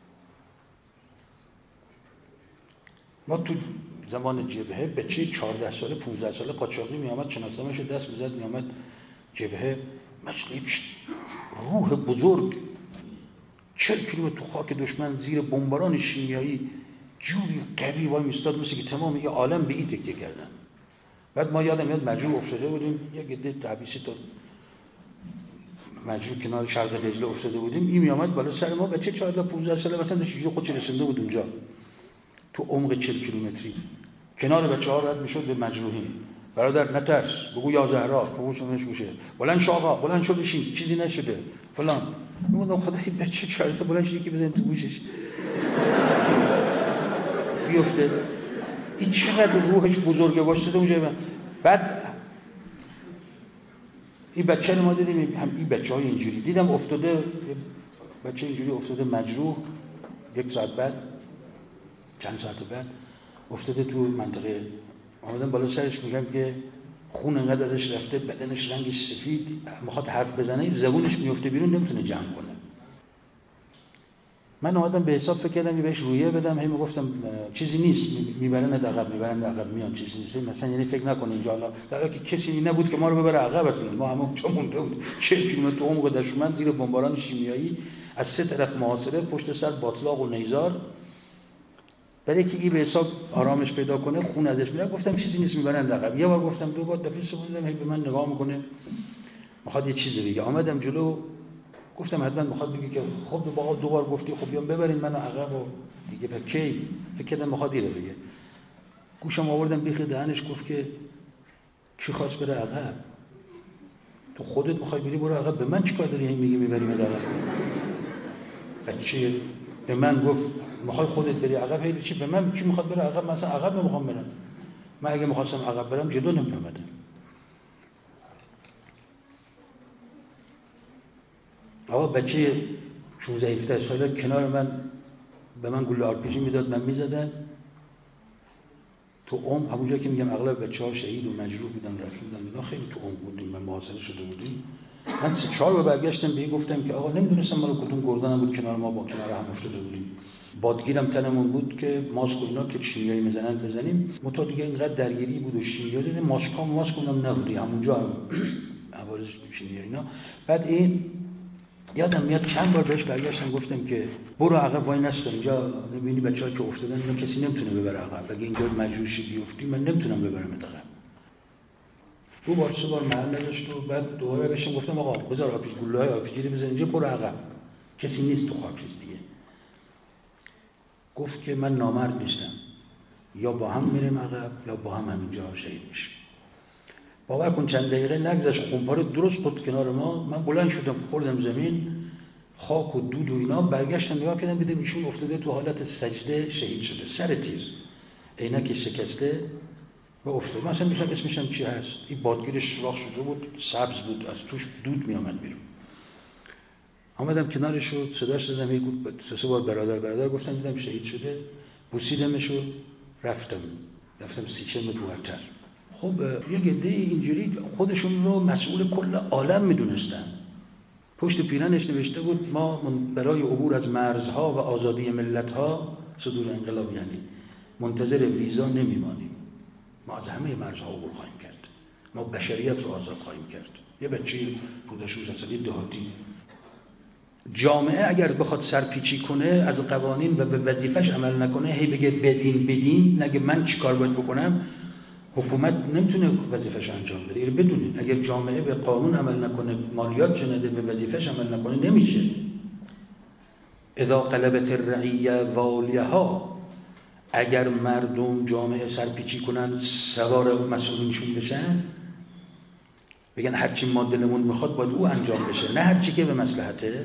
ما تو زمان جبهه بچه 14 ساله 15 ساله قاچاقی میامد، شناسنامه‌شو دست میزد میامد جبهه، مثل یک روح بزرگ 40 کیلومتر تو خاک دشمن زیر بمباران شیمیایی جوری قوی وای میستاد، مثل که تمام یه عالم به این تکیه کردن. بعد ما یادم میاد مجروح افتاده بودیم، یه گده تعبیسی تا مجروح کنار شرق دجله افتاده بودیم، این میامد بالا سر ما، بچه 14 15 ساله مثلا داشت خودش رسونده بود اونجا تو عمق 40 کیلومتری کنار بچه‌ها رد میشد به مجروحین. برادر نترس، بگو یا زهرا، بگو شونش میشه، بلند شو آقا، بلند شو بشین، چیزی نشده فلان. میگم خدای بچه 4 ساله بلند شد که بزنید تو گوشش بیفته. این چقدر روحش بزرگه واسه اونجا. بعد این بچه رو ما دیدیم، هم این بچه‌های اینجوری دیدم افتاده، بچه اینجوری افتاده مجروح، یک ساعت بعد چند ساعت بعد افتاده تو منطقه. آمدن بالا سرش میگم که خون انقدر ازش رفته، بدنش رنگش سفید، میخواد حرف بزنه زبونش میفته بیرون، نمیتونه جمع کنه. من اومدم به حساب فکر کردم بهش رویه بدم، هی میگفتم چیزی نیست، میبرن عقب میان، چیزی نیست مثلا، یعنی فکر نکنه اینجا حالا در حالی که کسی نبود که ما رو ببره عقب، اصلا ما همون چه مونده بود 40 کیلومتر عمق دشمن زیر بمباران شیمیایی، از 3 طرف محاصره، پشت سر باتلاق و نیزار. برای که این به حساب آرامش پیدا کنه خون ازش میاد، گفتم چیزی نیست میبرن عقب. یه بار گفتم، دو بار، دفعه سوم هی به من نگاه میکنه میخواد یه چیزی بگه. آمدم جلو گفتم حتما میخواد بگه که خب بابا 2 بار گفتی، خب بیام ببرین منو عقب و دیگه به کی. فکر کردم میخواد اینو بگه. گوشم آوردم بیخ دهنش، گفت که کی خواست بره عقب؟ تو خودت میخوای بری برو عقب، به من چیکار داری هی میگی میبریم عقب؟ بچه به من گفت میخوای خودت بری عقب، هی چی به من کی میخواد بره عقب؟ مثلا عقب نمیخوام برم. من اگه میخواستم عقب برم جلو نمیومدم. آقا بچه 16 17 ساله کنار من به من گلوله آرپیجی میداد، من میزدم تو عمق، همونجا که میگم اغلب بچه‌ها شهید و مجروح بودن رفته بودن، اینا خیلی تو عمق بودیم، من محاصره شده بودیم. من 3-4 بار برگشتم به گفتم که آقا نمیدونستم ما رو کدوم گردنم بود کنار ما با کنار هم افتاده بودیم. بادگیرم تنمون بود که ماسک و اینا که شیمیایی میزنن بزنیم. متو دیگه اینقدر درگیری بود و شیمیایی دیدم ماسک اونم نبودی، همونجا هم عوارض شیمیایی اینا. بعد این یادم میاد چند بار بهش برگشتم گفتم که برو عقب، وای نستا اینجا میبینی بچه‌ها که افتادن، اینا کسی نمیتونه ببره عقب، اگه اینجا مجروحی بیفتی من نمیتونم ببرم عقب. 2 بار 3 بار محل نداشت و بعد دوباره بهشون گفتم آقا بذار گلوله‌های آرپیجی رو بزن اینجا، برو عقب، کسی نیست تو خاک دیگه. گفت که من نامرد نیستم، یا با هم میریم عقب یا با هم همینجا شهید میشیم. باور کن چند دقیقه نگذشت خونپاره درست بود کنار ما، من بلند شدم خوردم زمین، خاک و دود و اینا. برگشتم نگاه کردم دیدم ایشون افتاده تو حالت سجده شهید شده، سر تیر، عینک شکسته و افتاد. مثلا میشم اسمشم چی هست، این بادگیرش سوراخ شده بود، سبز بود، از توش دود میامد بیرون. آمدم کنارش رو صداش دادم، هی گفت 3 بار برادر گفتم، دیدم شهید شده، بوسیدمش و رفتم 30 متر ورتر. خب یه گده اینجوری خودشون رو مسئول کل عالم میدونستن. پشت پیرنش نوشته بود ما برای عبور از مرزها و آزادی ملت‌ها، صدور انقلاب یعنی، منتظر ویزا نمیمانیم، ما از همه مرزها عبور خواهیم کرد، ما بشریت رو آزاد خواهیم کرد. یه بچه 15 ساله دهاتی. جامعه اگر بخواد سرپیچی کنه، از قوانین و به وظیفش عمل نکنه، هی بگه بدین نگه من چیکار باید بکنم، حکومت نمیتونه وظیفش انجام بده. یعنی بدونین اگر جامعه به قانون عمل نکنه، مالیات نده، به وظیفش عمل نکنه، نمیشه. اذا قلبت الرعیه والیها، اگر مردم جامعه سرپیچی کنن سوار مسئولینشون بشن، بگن هرچی ما دلمون میخواد باید او انجام بشه، نه هرچی که به مصلحته.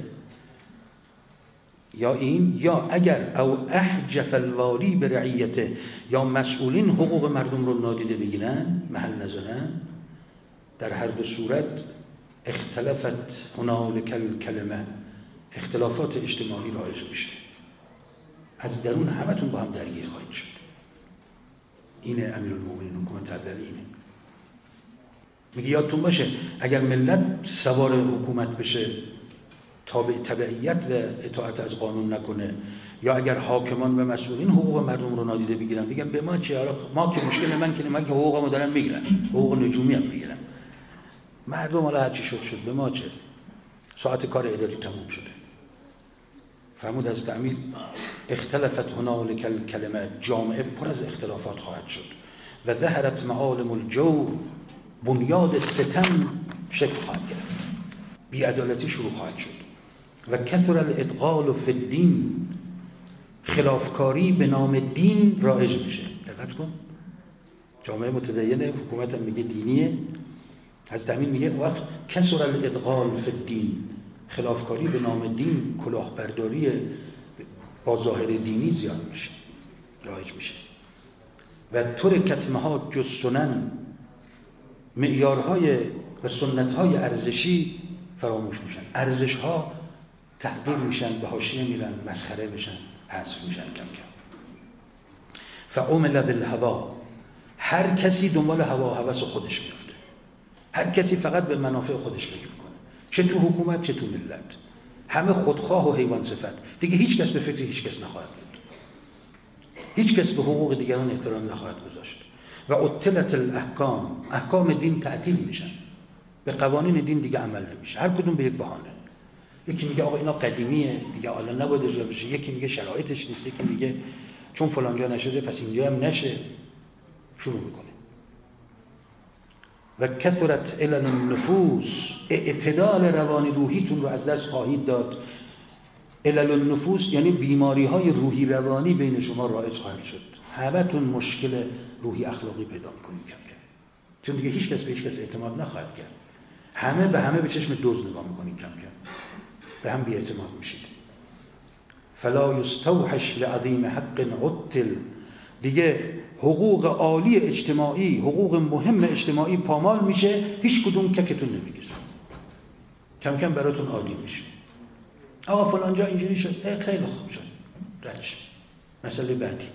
یا این، یا اگر او احجف الوالی به رعیته، یا مسئولین حقوق مردم رو نادیده بگیرن، محل نذارن، در هر دو صورت اختلفت هنالک الکلمه، اختلافات اجتماعی رایج میشه، از درون همتون با هم درگیر خواهید شد. اینه امیرالمومنین حکومت عدلی اینه. میگه یادتون باشه اگر ملت سوار حکومت بشه، تبعیت و اطاعت از قانون نکنه، یا اگر حاکمان و مسئولین حقوق مردم رو نادیده بگیرن، بگن به ما چه، ما که مشکل من که حقوقمو دارن میگیرن، حقوق نجومی هم میگیرن، مردم حالا هر چی شد به ما چه، ساعت کار اداری تموم شده. فرمود از تعمیر اختلفت هنالک الکلمه، جامعه پر از اختلافات خواهد شد. و ظهرت معالم الجور، بنیاد ستم شکل خواهد گرفت، بی‌عدالتی شروع خواهد شد. و کثر الادغال فی الدین، خلافکاری به نام دین رایج میشه. دقت کن، جامعه متدینه، حکومت هم میگه دینیه، از تعمیر میگه وقت کثر الادغال فی الدین، خلافکاری به نام دین، کلاهبرداری با ظاهر دینی زیاد میشه، رایج میشه. و ترکت محاج السنن، معیارهای و سنتهای ارزشی فراموش میشن، ارزشها تحقیر میشن، به حاشیه میرن، مسخره میشن، حذف میشن کم کم. فعمل بالهوا، هر کسی دنبال هوا و هوس خودش میفته، هر کسی فقط به منافع خودش فکر میکنه، چه تو حکومت چه تو ملت، همه خودخواه و حیوان صفت. دیگه هیچ کس به فکر هیچ کس نخواهد بود، هیچ کس به حقوق دیگران احترام نخواهد گذاشت. و عطلت الاحکام، احکام دین تعطیل میشن، به قوانین دین دیگه عمل نمیشه، هر کدوم به یک بهانه. یکی میگه آقا اینا قدیمیه دیگه الان نباید اجرا بشه، یکی میگه شرایطش نیست، یکی میگه چون فلان جا نشده پس اینجا هم نشه، شروع میکنه. و کثرت علل النفوس، اعتدال روانی روحیتون رو از دست خواهید داد. علل النفوس یعنی بیماری های روحی روانی بین شما رایج خواهد شد، همتون مشکل روحی اخلاقی پیدا میکنید کم کم، چون دیگه هیچ کس به هیچ کس اعتماد نخواهد کرد، همه به همه به چشم دزد نگاه میکنید، کم کم به هم بی اعتماد میشید. فلا یستوحش لعظیم حق عطل، دیگه حقوق عالی اجتماعی، حقوق مهم اجتماعی پامال میشه، هیچ کدوم ککتون نمیگیره، کم کم براتون عادی میشه. آقا فلان جا اینجوری شد، خیلی خوب شد، رد شد، مسئله بعدی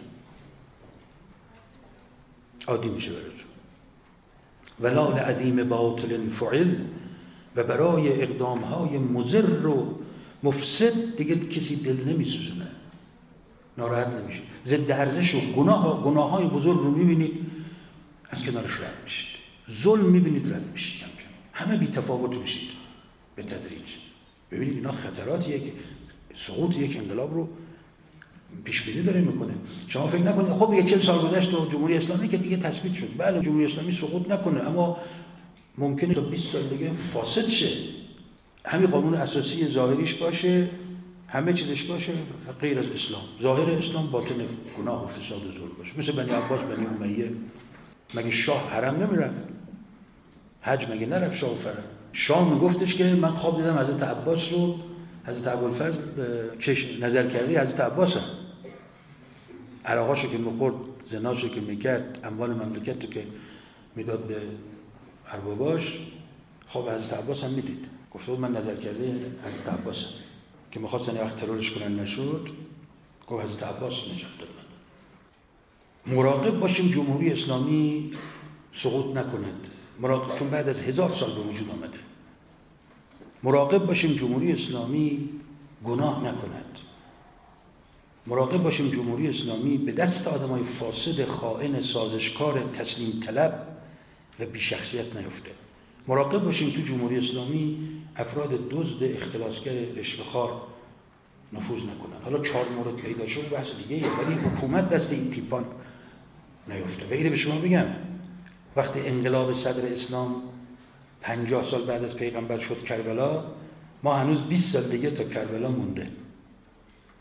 عادی میشه براتون. ولا لعظیم باطل فعل، و برای اقدامهای مضر و مفسد دیگه کسی دل نمیسوزونه، ناراحت نمیشه. ضد ارزش و گناههای بزرگ رو میبینید از کنارش رد میشید، ظلم میبینید رد میشید، کم کم همه بی تفاوت میشید به تدریج. ببینید اینا خطراتیه که سقوط یک انقلاب رو پیش بینی داره میکنه. شما فکر نکنید خب دیگه 40 سال گذشت و جمهوری اسلامی که دیگه تثبیت شد، بله جمهوری اسلامی سقوط نکنه، اما ممکنه تا 20 سال دیگه فاسد شه، همین قانون اساسی ظاهریش باشه، همه چیزش باشه غیر از اسلام، ظاهر اسلام باطن گناه و فساد و ظلم باشه. مثل بنی عباس، بنی امیه، مگه شاه حرم نمیرفت؟ حج مگه نرفت شاه و فرم؟ شاه میگفتش که من خواب دیدم حضرت عباس رو، حضرت ابوالفضل چشم نظر کرده حضرت عباس هم عراقاشو که میخورد، زناشو که میکرد، اموال مملکت رو که میداد به ارباباش، خواب حضرت عباس هم میدید. گفته بود من نظر کرده حضرت عباس هم. که میخواستن یه وقت ترورش کنن نشد، گفت حضرت عباس نجات داد من. مراقب باشیم جمهوری اسلامی سقوط نکند، مراقب، چون بعد از 1000 سال به وجود آمده. مراقب باشیم جمهوری اسلامی گناه نکند، مراقب باشیم جمهوری اسلامی به دست آدمای فاسد، خائن، سازشکار، تسلیم طلب و بی‌شخصیت نیفته. مراقب باشیم تو جمهوری اسلامی افراد دزد، اختلاسگر، رشوه‌خوار نفوذ نکنن. حالا 4 مورد پیدا شد بحث دیگه، ولی حکومت دست این تیپان نیفته. و اینو به شما بگم، وقتی انقلاب صدر اسلام 50 سال بعد از پیغمبر شد کربلا، ما هنوز 20 سال دیگه تا کربلا مونده.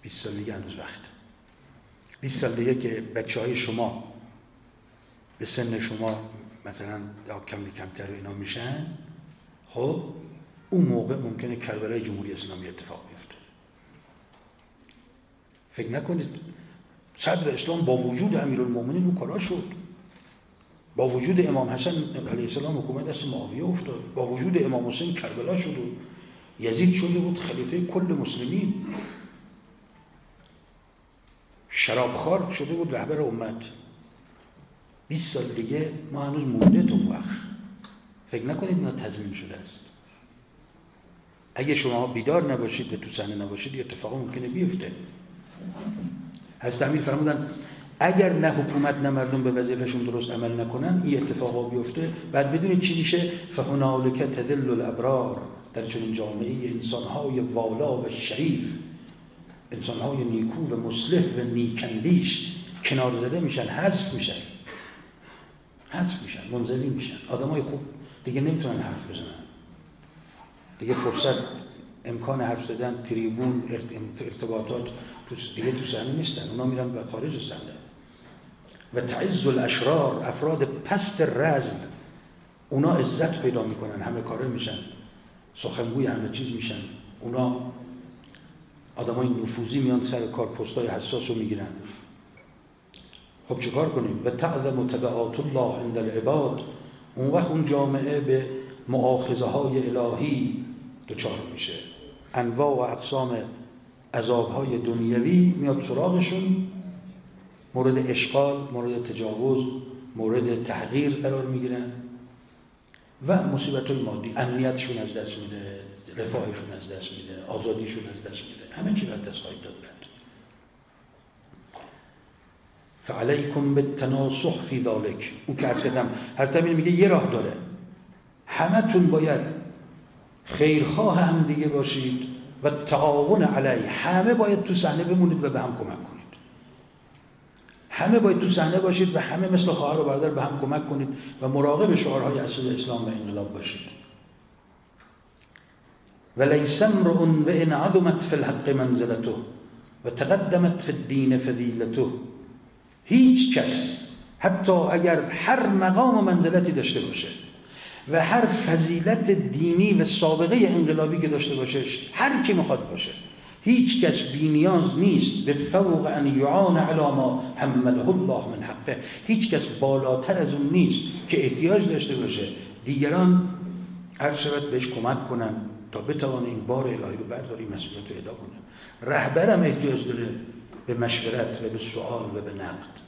20 سال دیگه هنوز وقت. 20 سال دیگه که بچه‌های شما به سن شما مثلا کمی کمتر اینا میشن، خب اون موقع ممکنه کربلای جمهوری اسلامی اتفاق بیفته. فکر نکنید صدر اسلام با وجود امیرالمومنین اون کارا شد، با وجود امام حسن علیه السلام حکومت دست معاویه افتاد، با وجود امام حسین کربلا شد و یزید شده بود خلیفه کل مسلمین، شرابخوار شده بود رهبر امت. 20 سال دیگه ما هنوز مونده تو وقت. فکر نکنید اینا تضمین شده است. اگه شما بیدار نباشید و تو صحنه نباشید یه اتفاقا ممکنه بیفته. حضرت امیر فرمودن اگر نه حکومت نه مردم به وظیفه‌شون درست عمل نکنن این اتفاقا بیفته، بعد بدونید چی میشه؟ فهنالک تذل الابرار. در چنین جامعه انسان‌های والا و شریف، انسان‌های نیکو و مصلح و نیکندیش کنار زده میشن، حذف میشن، منزوی میشن. آدمای خوب دیگه نمیتونن حرف بزنن، دیگه فرصت امکان حرف زدن، تریبون، ارتباطات دیگه تو صحنه نیستن، اونا میرن به خارج صحنه. و تعز الاشرار، افراد پست رذل، اونا عزت پیدا میکنن، همه کاره میشن، سخنگوی همه چیز میشن. اونا آدمای نفوذی میان سر کار، پستای حساس رو میگیرن. خب چیکار کنیم؟ و تعظم تبعات الله عند العباد. اون وقت اون جامعه به مؤاخذه های الهی دچار میشه، انواع و اقسام عذاب های دنیوی میاد سراغشون، مورد اشغال، مورد تجاوز، مورد تحقیر قرار میگیرن و مصیبت های مادی، امنیتشون از دست میده، رفاهشون از دست میده، آزادیشون از دست میده، همه چی از دست خواهید داد. فعلیکم بالتناصح فی ذلک. اون که عرض کردم حضرت امیر میگه یه راه داره، همتون باید خیرخواه هم دیگه باشید و تعاون علیه، همه باید تو صحنه بمونید و به هم کمک کنید. همه باید تو صحنه باشید و همه مثل خواهر و برادر به هم کمک کنید و مراقب شعارهای اصل اسلام و انقلاب باشید. ولیس امرؤ و ان عظمت فی الحق منزلته و تقدمت فی الدین فضیلته. هیچ کس حتی اگر هر مقام و منزلتی داشته باشه و هر فضیلت دینی و سابقه انقلابی که داشته باشه، هر کی میخواد باشه، هیچ کس بی نیاز نیست به فوق ان یعان علی ما حمله الله من حقه. هیچ کس بالاتر از اون نیست که احتیاج داشته باشه دیگران هر شود بهش کمک کنن تا بتوانه این بار الهی رو برداری، مسئولیت رو ادا کنه. رهبرم احتیاج داره به مشورت و به سوال و به نقد.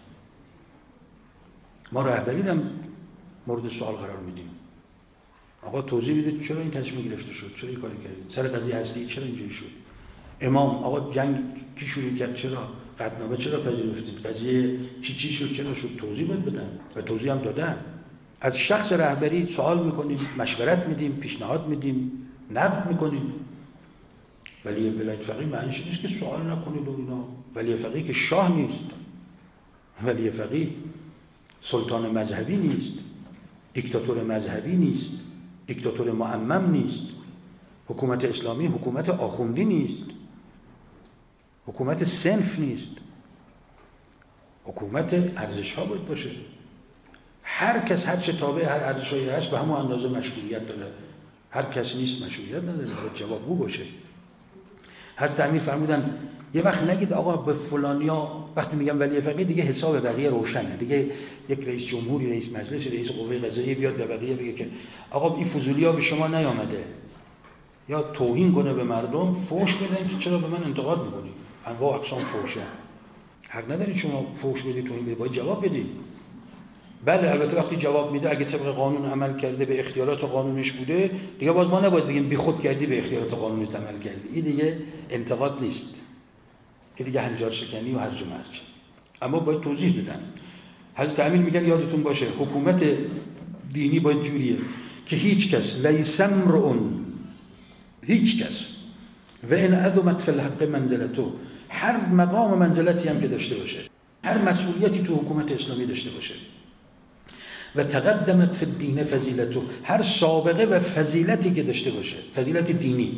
ما رهبری هم مورد سوال قرار میدیم. آقا توضیح بدید چرا این تصمیم گرفته شد، چرا این کاری کردید، سر قضیه هستی چرا اینجوری شد. امام آقا جنگ کی شروع کرد، چرا قطعنامه چرا پذیرفتید، قضیه چی شد، چرا شد، توضیح باید بدن و توضیح هم دادن. از شخص رهبری سوال میکنیم، مشورت میدیم، پیشنهاد میدیم، نقد میکنیم. ولی ولایت فقیه معنیش نیست که سوال نکنید و اینا. ولی فقیه که شاه نیست، ولی فقیه سلطان مذهبی نیست، دیکتاتور مذهبی نیست، دیکتاتور معمم نیست. حکومت اسلامی حکومت آخوندی نیست، حکومت صنف نیست، حکومت ارزش ها باید باشه. هر کس هر چه تابع هر ارزشی هست به همون اندازه مشروعیت داره. هر کس نیست مشروعیت نداره، باید جوابگو باشه. حضرت امیر فرمودن یه وقت نگید آقا به فلانیا، وقتی میگم ولی فقیه دیگه حساب بقیه روشنه دیگه. یک رئیس جمهوری، رئیس مجلس، رئیس قوه قضاییه بیاد به بقیه بگه که آقا این فضولیا به شما نیامده، یا توهین کنه به مردم، فحش بدن که چرا به من انتقاد میکنید، انواع اقسام فحشا. حق ندارید شما فحش بدید، توهین بدید، باید جواب بدید. بله البته وقتی جواب میده اگه طبق قانون عمل کرده، به اختیارات قانونیش بوده، دیگه باز ما نباید بگیم بیخود کردی به اختیارات قانونیت عمل کردی. این دیگه انتقاد نیست، این دیگه هنجار شکنی و هرج و مرج. اما باید توضیح بدن. حضرت امیر میگن یادتون باشه حکومت دینی باید جوریه که هیچ کس لیس امرؤ، هیچ کس و ان عظمت فی الحق منزلته، هر مقام و منزلتی هم که داشته باشه، هر مسئولیتی تو حکومت اسلامی داشته باشه، و تقدمت فی الدین فضیلته، هر سابقه و فضیلتی که داشته باشه، فضیلت دینی،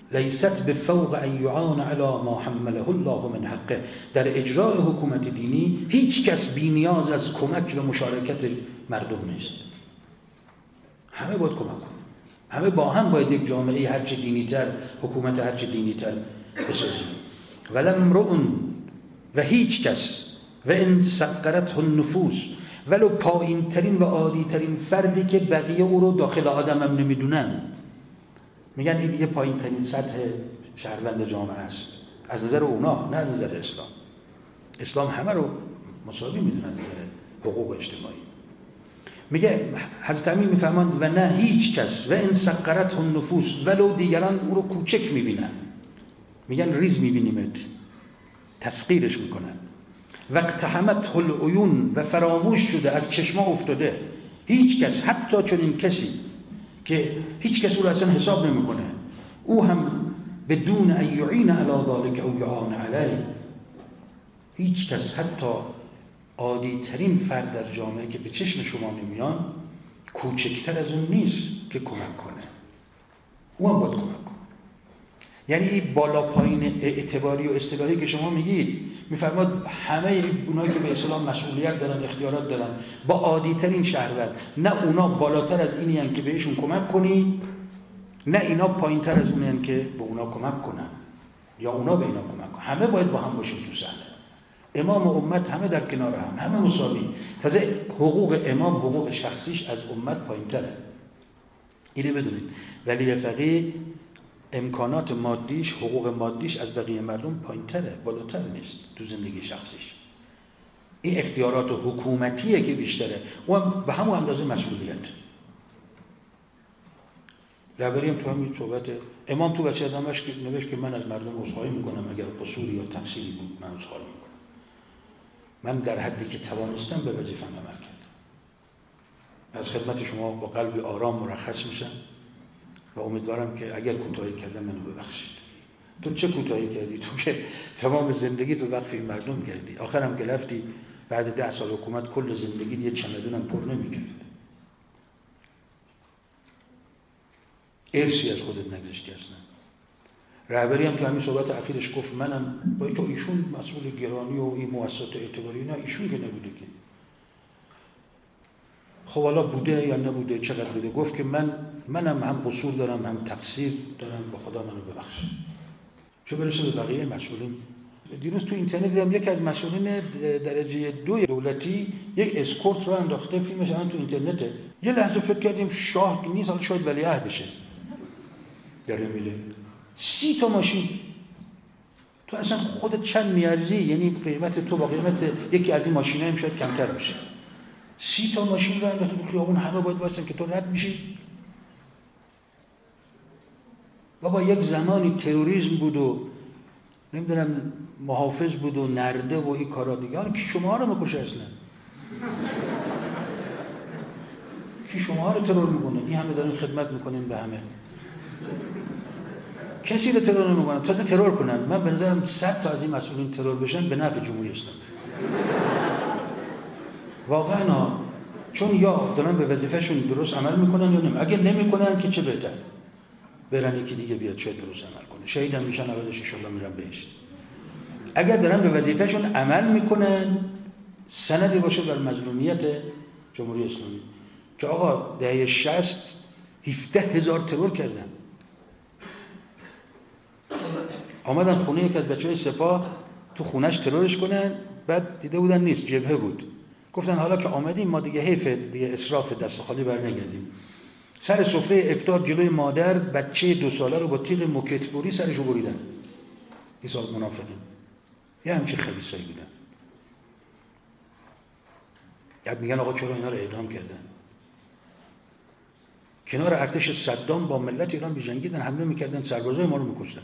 لیست بفوق ان یعان علی ما حمله الله من حقه. در اجرای حکومت دینی هیچ کس بی نیاز از کمک و مشارکت مردم نیست. همه باید کمک کنن. همه با هم باید یک جامعه هرچه دینی‌تر، حکومت هرچه دینی‌تر بسازیم. ولم امرؤ، و هیچ کس، و ان سقرته النفوس، ولو پایین ترین و عادی ترین فردی که بقیه او رو داخل آدم هم نمیدونن، میگن این دیگه پایین ترین سطح شهروند جامعه است از نظر اونا، نه از نظر اسلام. اسلام همه رو مساوی میدونه از نظر حقوق اجتماعی. میگه حضرت امین میفهمند و نه هیچ کس، و ان سقرته النفوس، ولو دیگران او رو کوچک میبینن، میگن ریز میبینیمت، تسخیرش میکنن. و اقتحمته العیون، و فراموش شده، از چشما افتاده. هیچ کس، حتی چنین کسی که هیچ کس او رو اصلا حساب نمیکنه، او هم بدون ان یعین علی ذلک او یعان علیه، هیچ کس حتی عادی ترین فرد در جامعه که به چشم شما نمیان کوچکتر از اون نیست که کمک کنه، او هم باید کمک کنه. یعنی بالا پایین اعتباری و اصطلاحی که شما میگید، میفرماد همه اونایی که به اسلام مسئولیت دارن، اختیارات دارن، با عادی ترین شهروند، نه اونا بالاتر از اینی هن که بهشون کمک کنی، نه اینا پایین تر از اونی هن که به اونا کمک کنن یا اونا به اینا کمک کنن. همه باید با هم باشیم تو صحنه. امام و امت همه در کنار هم، همه مساوی. تازه حقوق امام، حقوق شخصیش از امت پایین تره، اینو بدونید. ولی فقیه امکانات مادیش، حقوق مادیش از بقیه مردم پایین تره، بالاتر نیست تو زندگی شخصیش. این اختیارات حکومتیه که بیشتره و به همون اندازه مسئولیت. رهبری هم تو همین صحبت امام تو وصیت‌نامه‌اش نوشت که من از مردم عذرخواهی میکنم اگر قصوری یا تقصیری بود، من عذرخواهی میکنم. من در حدی که توانستم به وظیفه‌ام عمل کردم. از خدمت شما با قلبی آرام مرخص میشم و امیدوارم که اگر کوتاهی کردم منو ببخشید. تو چه کوتاهی کردی؟ تو که تمام زندگی تو وقف این مردم کردی. آخرم که رفتی بعد 10 سال حکومت کل زندگی یه چمدونم پر نمی‌کرد. ارثی از خودت نگذاشتی اصلا. رهبری هم تو همین صحبت اخیرش گفت منم با اینکه ایشون مسئول گرانی و این مؤسسات اعتباری، نه ایشون که نبوده که. خب حالا بوده یا نبوده، چقدر بوده؟ گفت که منم هم قصور دارم هم تقصیر دارم، به خدا منو ببخش. چه برسه به بقیه مسئولین. دیروز تو اینترنت دیدم یکی از مسئولین درجه 2 دولتی یک اسکورت رو انداخته، فیلمش الان تو اینترنته. یه لحظه فکر کردیم شاه نیست، حالا شاید ولیعهدشه. داره میره 30 تا ماشین. تو اصلا خودت چند میارزی؟ یعنی قیمت تو با قیمت یکی از این ماشین‌ها هم شاید کمتر باشه. 30 تا ماشین رو انداخته تو خیابون، همه باید واسن که تو رد میشی. بابا یک زمانی تروریسم بود و نمیدونم محافظ بود و نرده و این کارا دیگه. حالا کی شما رو میکشه اصلا؟ کی شما رو ترور میکنه؟ این همه دارین خدمت میکنین به همه. کسی رو ترور نمیکنن، تازه ترور کنن. من به نظرم 100 تا از این مسئولین ترور بشن به نفع جمهوری اسلامی. واقعا چون یا دارن به وظیفه‌شون درست عمل میکنن یا نمی. اگه نمیکنن که چه بهتر. برن یکی دیگه بیاد شاید درست عمل کنه. شهید هم میشن، اولش ان شاءالله میرن بهشت. اگر دارن به وظیفه‌شون عمل میکنن، سندی باشه بر مظلومیت جمهوری اسلامی که آقا دهه 60 17,000 ترور کردن. آمدن خونه یک از بچه‌های سپاه تو خونش ترورش کنن، بعد دیده بودن نیست، جبهه بود. گفتن حالا که آمدیم ما دیگه حیف دیگه اسراف دست خالی برنگردیم. سر سفره افطار جلوی مادر بچه 2 ساله رو با تیغ موکتبوری سرشو بریدن. این سال منافقین یه همچین خبیثایی بودن. بعد میگن آقا چرا اینا رو اعدام کردن؟ کنار ارتش صدام با ملت ایران می‌جنگیدن، حمله می‌کردن، سربازای ما رو می‌کشتن.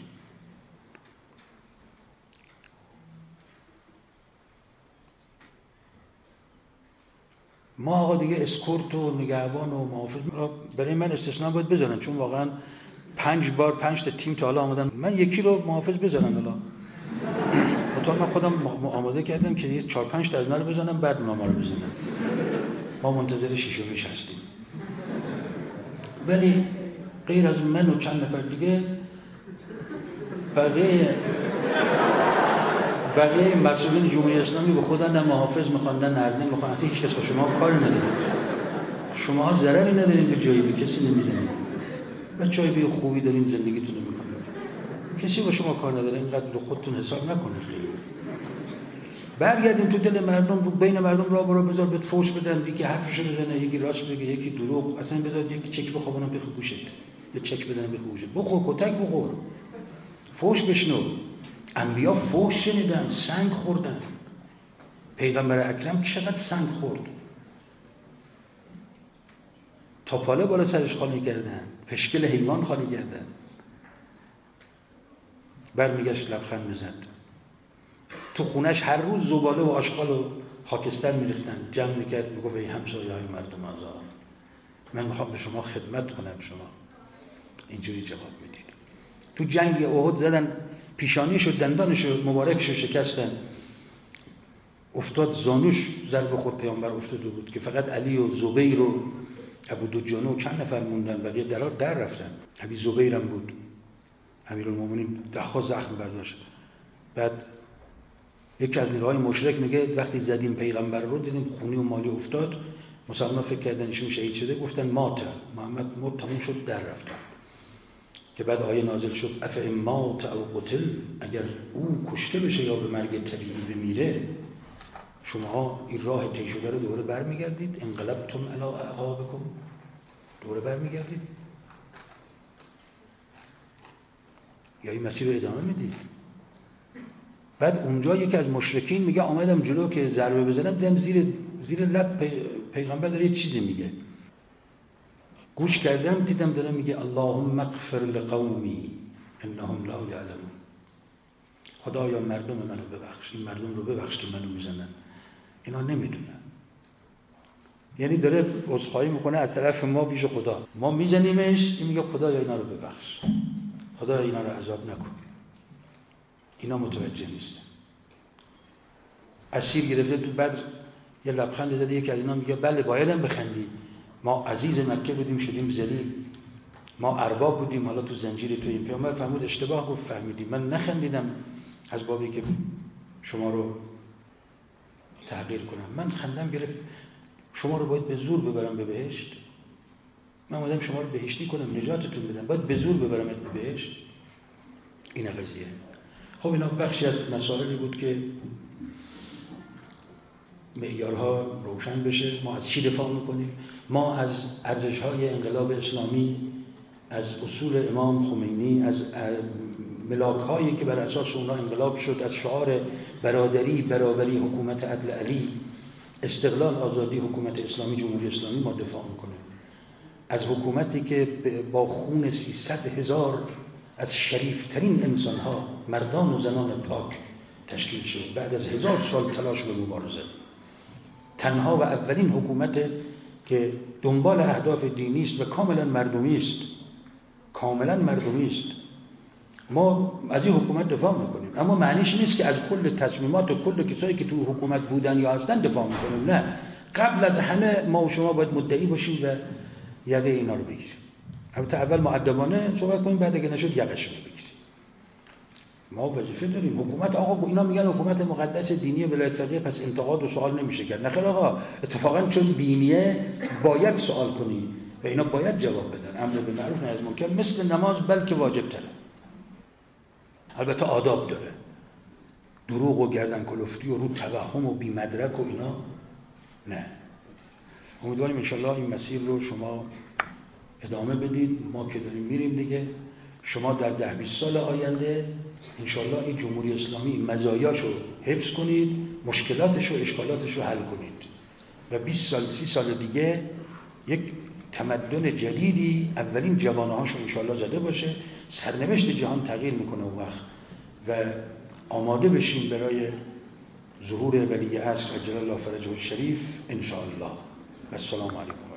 ما آقا دیگه اسکورت و نگهبان و محافظ برای من استثنا باید بذارن، چون واقعا 5 تا تیم تا حالا آمدن. من یکی رو محافظ بذارن حالا. تو من خودم آماده کردم که 4-5 تا از اینا رو بزنم، بعد اونا ما رو بزنن. ما منتظر شیشمیش هستیم. ولی غیر از من و چند نفر دیگه بقیه مسئولین جمهوری اسلامی به خدا نه محافظ میخوان نه نرده میخوان، اصلا هیچ کس با شما کاری نداره. شما ضرری ندارین به جایی، به کسی نمیزنید، بچه‌های بی خوبی دارین زندگیتون رو میکنید، کسی با شما کار نداره. اینقدر رو خودتون حساب نکنید. خیلی برگردین تو دل مردم، بین مردم راه برو بذار، بهت فوش بدن، یکی حرفشو بزنه، یکی راست بگه، یکی دروغ، اصلا بذار یکی چک بخوابونم به گوشت، یه چک بزنه به گوشت، بخور کتک بخور، فوش بشنو. انبیا فوش شنیدن، سنگ خوردن. پیغمبر اکرم چقدر سنگ خورد، تاپاله بالا سرش خالی کردن، پشکل حیوان خالی کردن. برمیگشت لبخند میزد. تو خونش هر روز زباله و آشغال و خاکستر میریختن، جمع میکرد، میگفت ای همسایه‌های مردم آزار، من میخوام به شما خدمت کنم، شما اینجوری جواب میدید. تو جنگ احد زدن پیشانیشو، دندانشو مبارکشو شکستن، افتاد زانوش ضربه خورد، پیامبر افتاده بود که فقط علی و زبیر و ابو دجانه و چند نفر موندن، بقیه در رفتن. ابی زبیر هم بود، امیرالمومنین ده‌ها زخم برداشت. بعد یکی از نیروهای مشرک میگه وقتی زدیم پیغمبر رو، دیدیم خونی و مالی افتاد، مسلمان فکر کردن ایشون شهید شده، گفتن مات، محمد مرد، تموم شد، در رفتن. که بعد آیه نازل شد افئن مات او قتل، اگر او کشته بشه یا به مرگ طبیعی بمیره، شما این راه طی شده رو دوباره برمیگردید، انقلبتم علی اعقابکم، دوباره برمیگردید یا این مسیر رو ادامه میدید. بعد اونجا یکی از مشرکین میگه آمدم جلو که ضربه بزنم، دیدم زیر لب پیغمبر داره یه چیزی میگه، گوش کردم دیدم داره میگه اللهم اغفر لقومی انهم لا یعلمون، خدایا مردم منو ببخش، این مردم رو ببخش که منو میزنن، اینا نمیدونن. یعنی داره عذرخواهی میکنه از طرف ما پیش خدا، ما میزنیمش، این میگه خدایا اینا رو ببخش، خدایا اینا رو عذاب نکن، اینا متوجه نیستن. اسیر گرفته تو بدر، یه لبخند زده، یکی از اینا میگه بله بایدم بخندی، ما عزیز مکه بودیم شدیم ذلیل، ما ارباب بودیم حالا تو زنجیر تو این. پیامبر فرمود اشتباه گفت، فهمیدی، من نخندیدم از بابی که شما رو تحقیر کنم، من خندم گرفت شما رو باید به زور ببرم به بهشت، من اومدم شما رو بهشتی کنم، نجاتتون بدم، باید به زور ببرمت به بهشت. این قضیه. خب اینا بخشی از مسائلی بود که معیارها روشن بشه. ما از چی دفاع میکنیم؟ ما از ارزش‌های انقلاب اسلامی، از اصول امام خمینی، از ملاک‌هایی که بر اساس اونها انقلاب شد، از شعار برادری، برابری، حکومت عدل علی، استقلال، آزادی، حکومت اسلامی، جمهوری اسلامی ما دفاع میکنیم. از حکومتی که با خون 300,000 از شریفترین انسان‌ها، مردان و زنان پاک تشکیل شد بعد از 1000 سال تلاش و مبارزه. تنها و اولین حکومت که دنبال اهداف دینی است و کاملا مردمی است، کاملا مردمی است. ما از این حکومت دفاع میکنیم، اما معنیش نیست که از کل تصمیمات و کل کسایی که تو حکومت بودن یا هستن دفاع میکنیم. نه، قبل از همه ما و شما باید مدعی باشیم و یقه اینا رو بگیریم. البته اول مؤدبانه صحبت کنیم، بعد اگه نشد یقه‌شون رو بگیریم. ما وظیفه داریم. حکومت آقا اینا میگن حکومت مقدس دینی ولایت فقیه، پس انتقاد و سوال نمیشه کرد. نخیر آقا، اتفاقا چون دینیه باید سوال کنی و اینا باید جواب بدن. امر بالمعروف نهی از منکر مثل نماز بلکه واجب تره. البته آداب داره، دروغ و گردن کلفتی و رو توهم و بی مدرک و اینا نه. امیدواریم انشالله این مسیر رو شما ادامه بدید. ما که داریم میریم دیگه، شما در 10-20 سال آینده انشالله این جمهوری اسلامی مزایاشو حفظ کنید، مشکلاتش و اشکالاتش رو حل کنید و 20 سال 30 سال دیگه یک تمدن جدیدی اولین جوانهاشو انشالله زده باشه. سرنوشت جهان تغییر میکنه اون وقت و آماده بشیم برای ظهور ولی عصر عجل الله فرجه الشریف انشاءالله. السلام علیکم.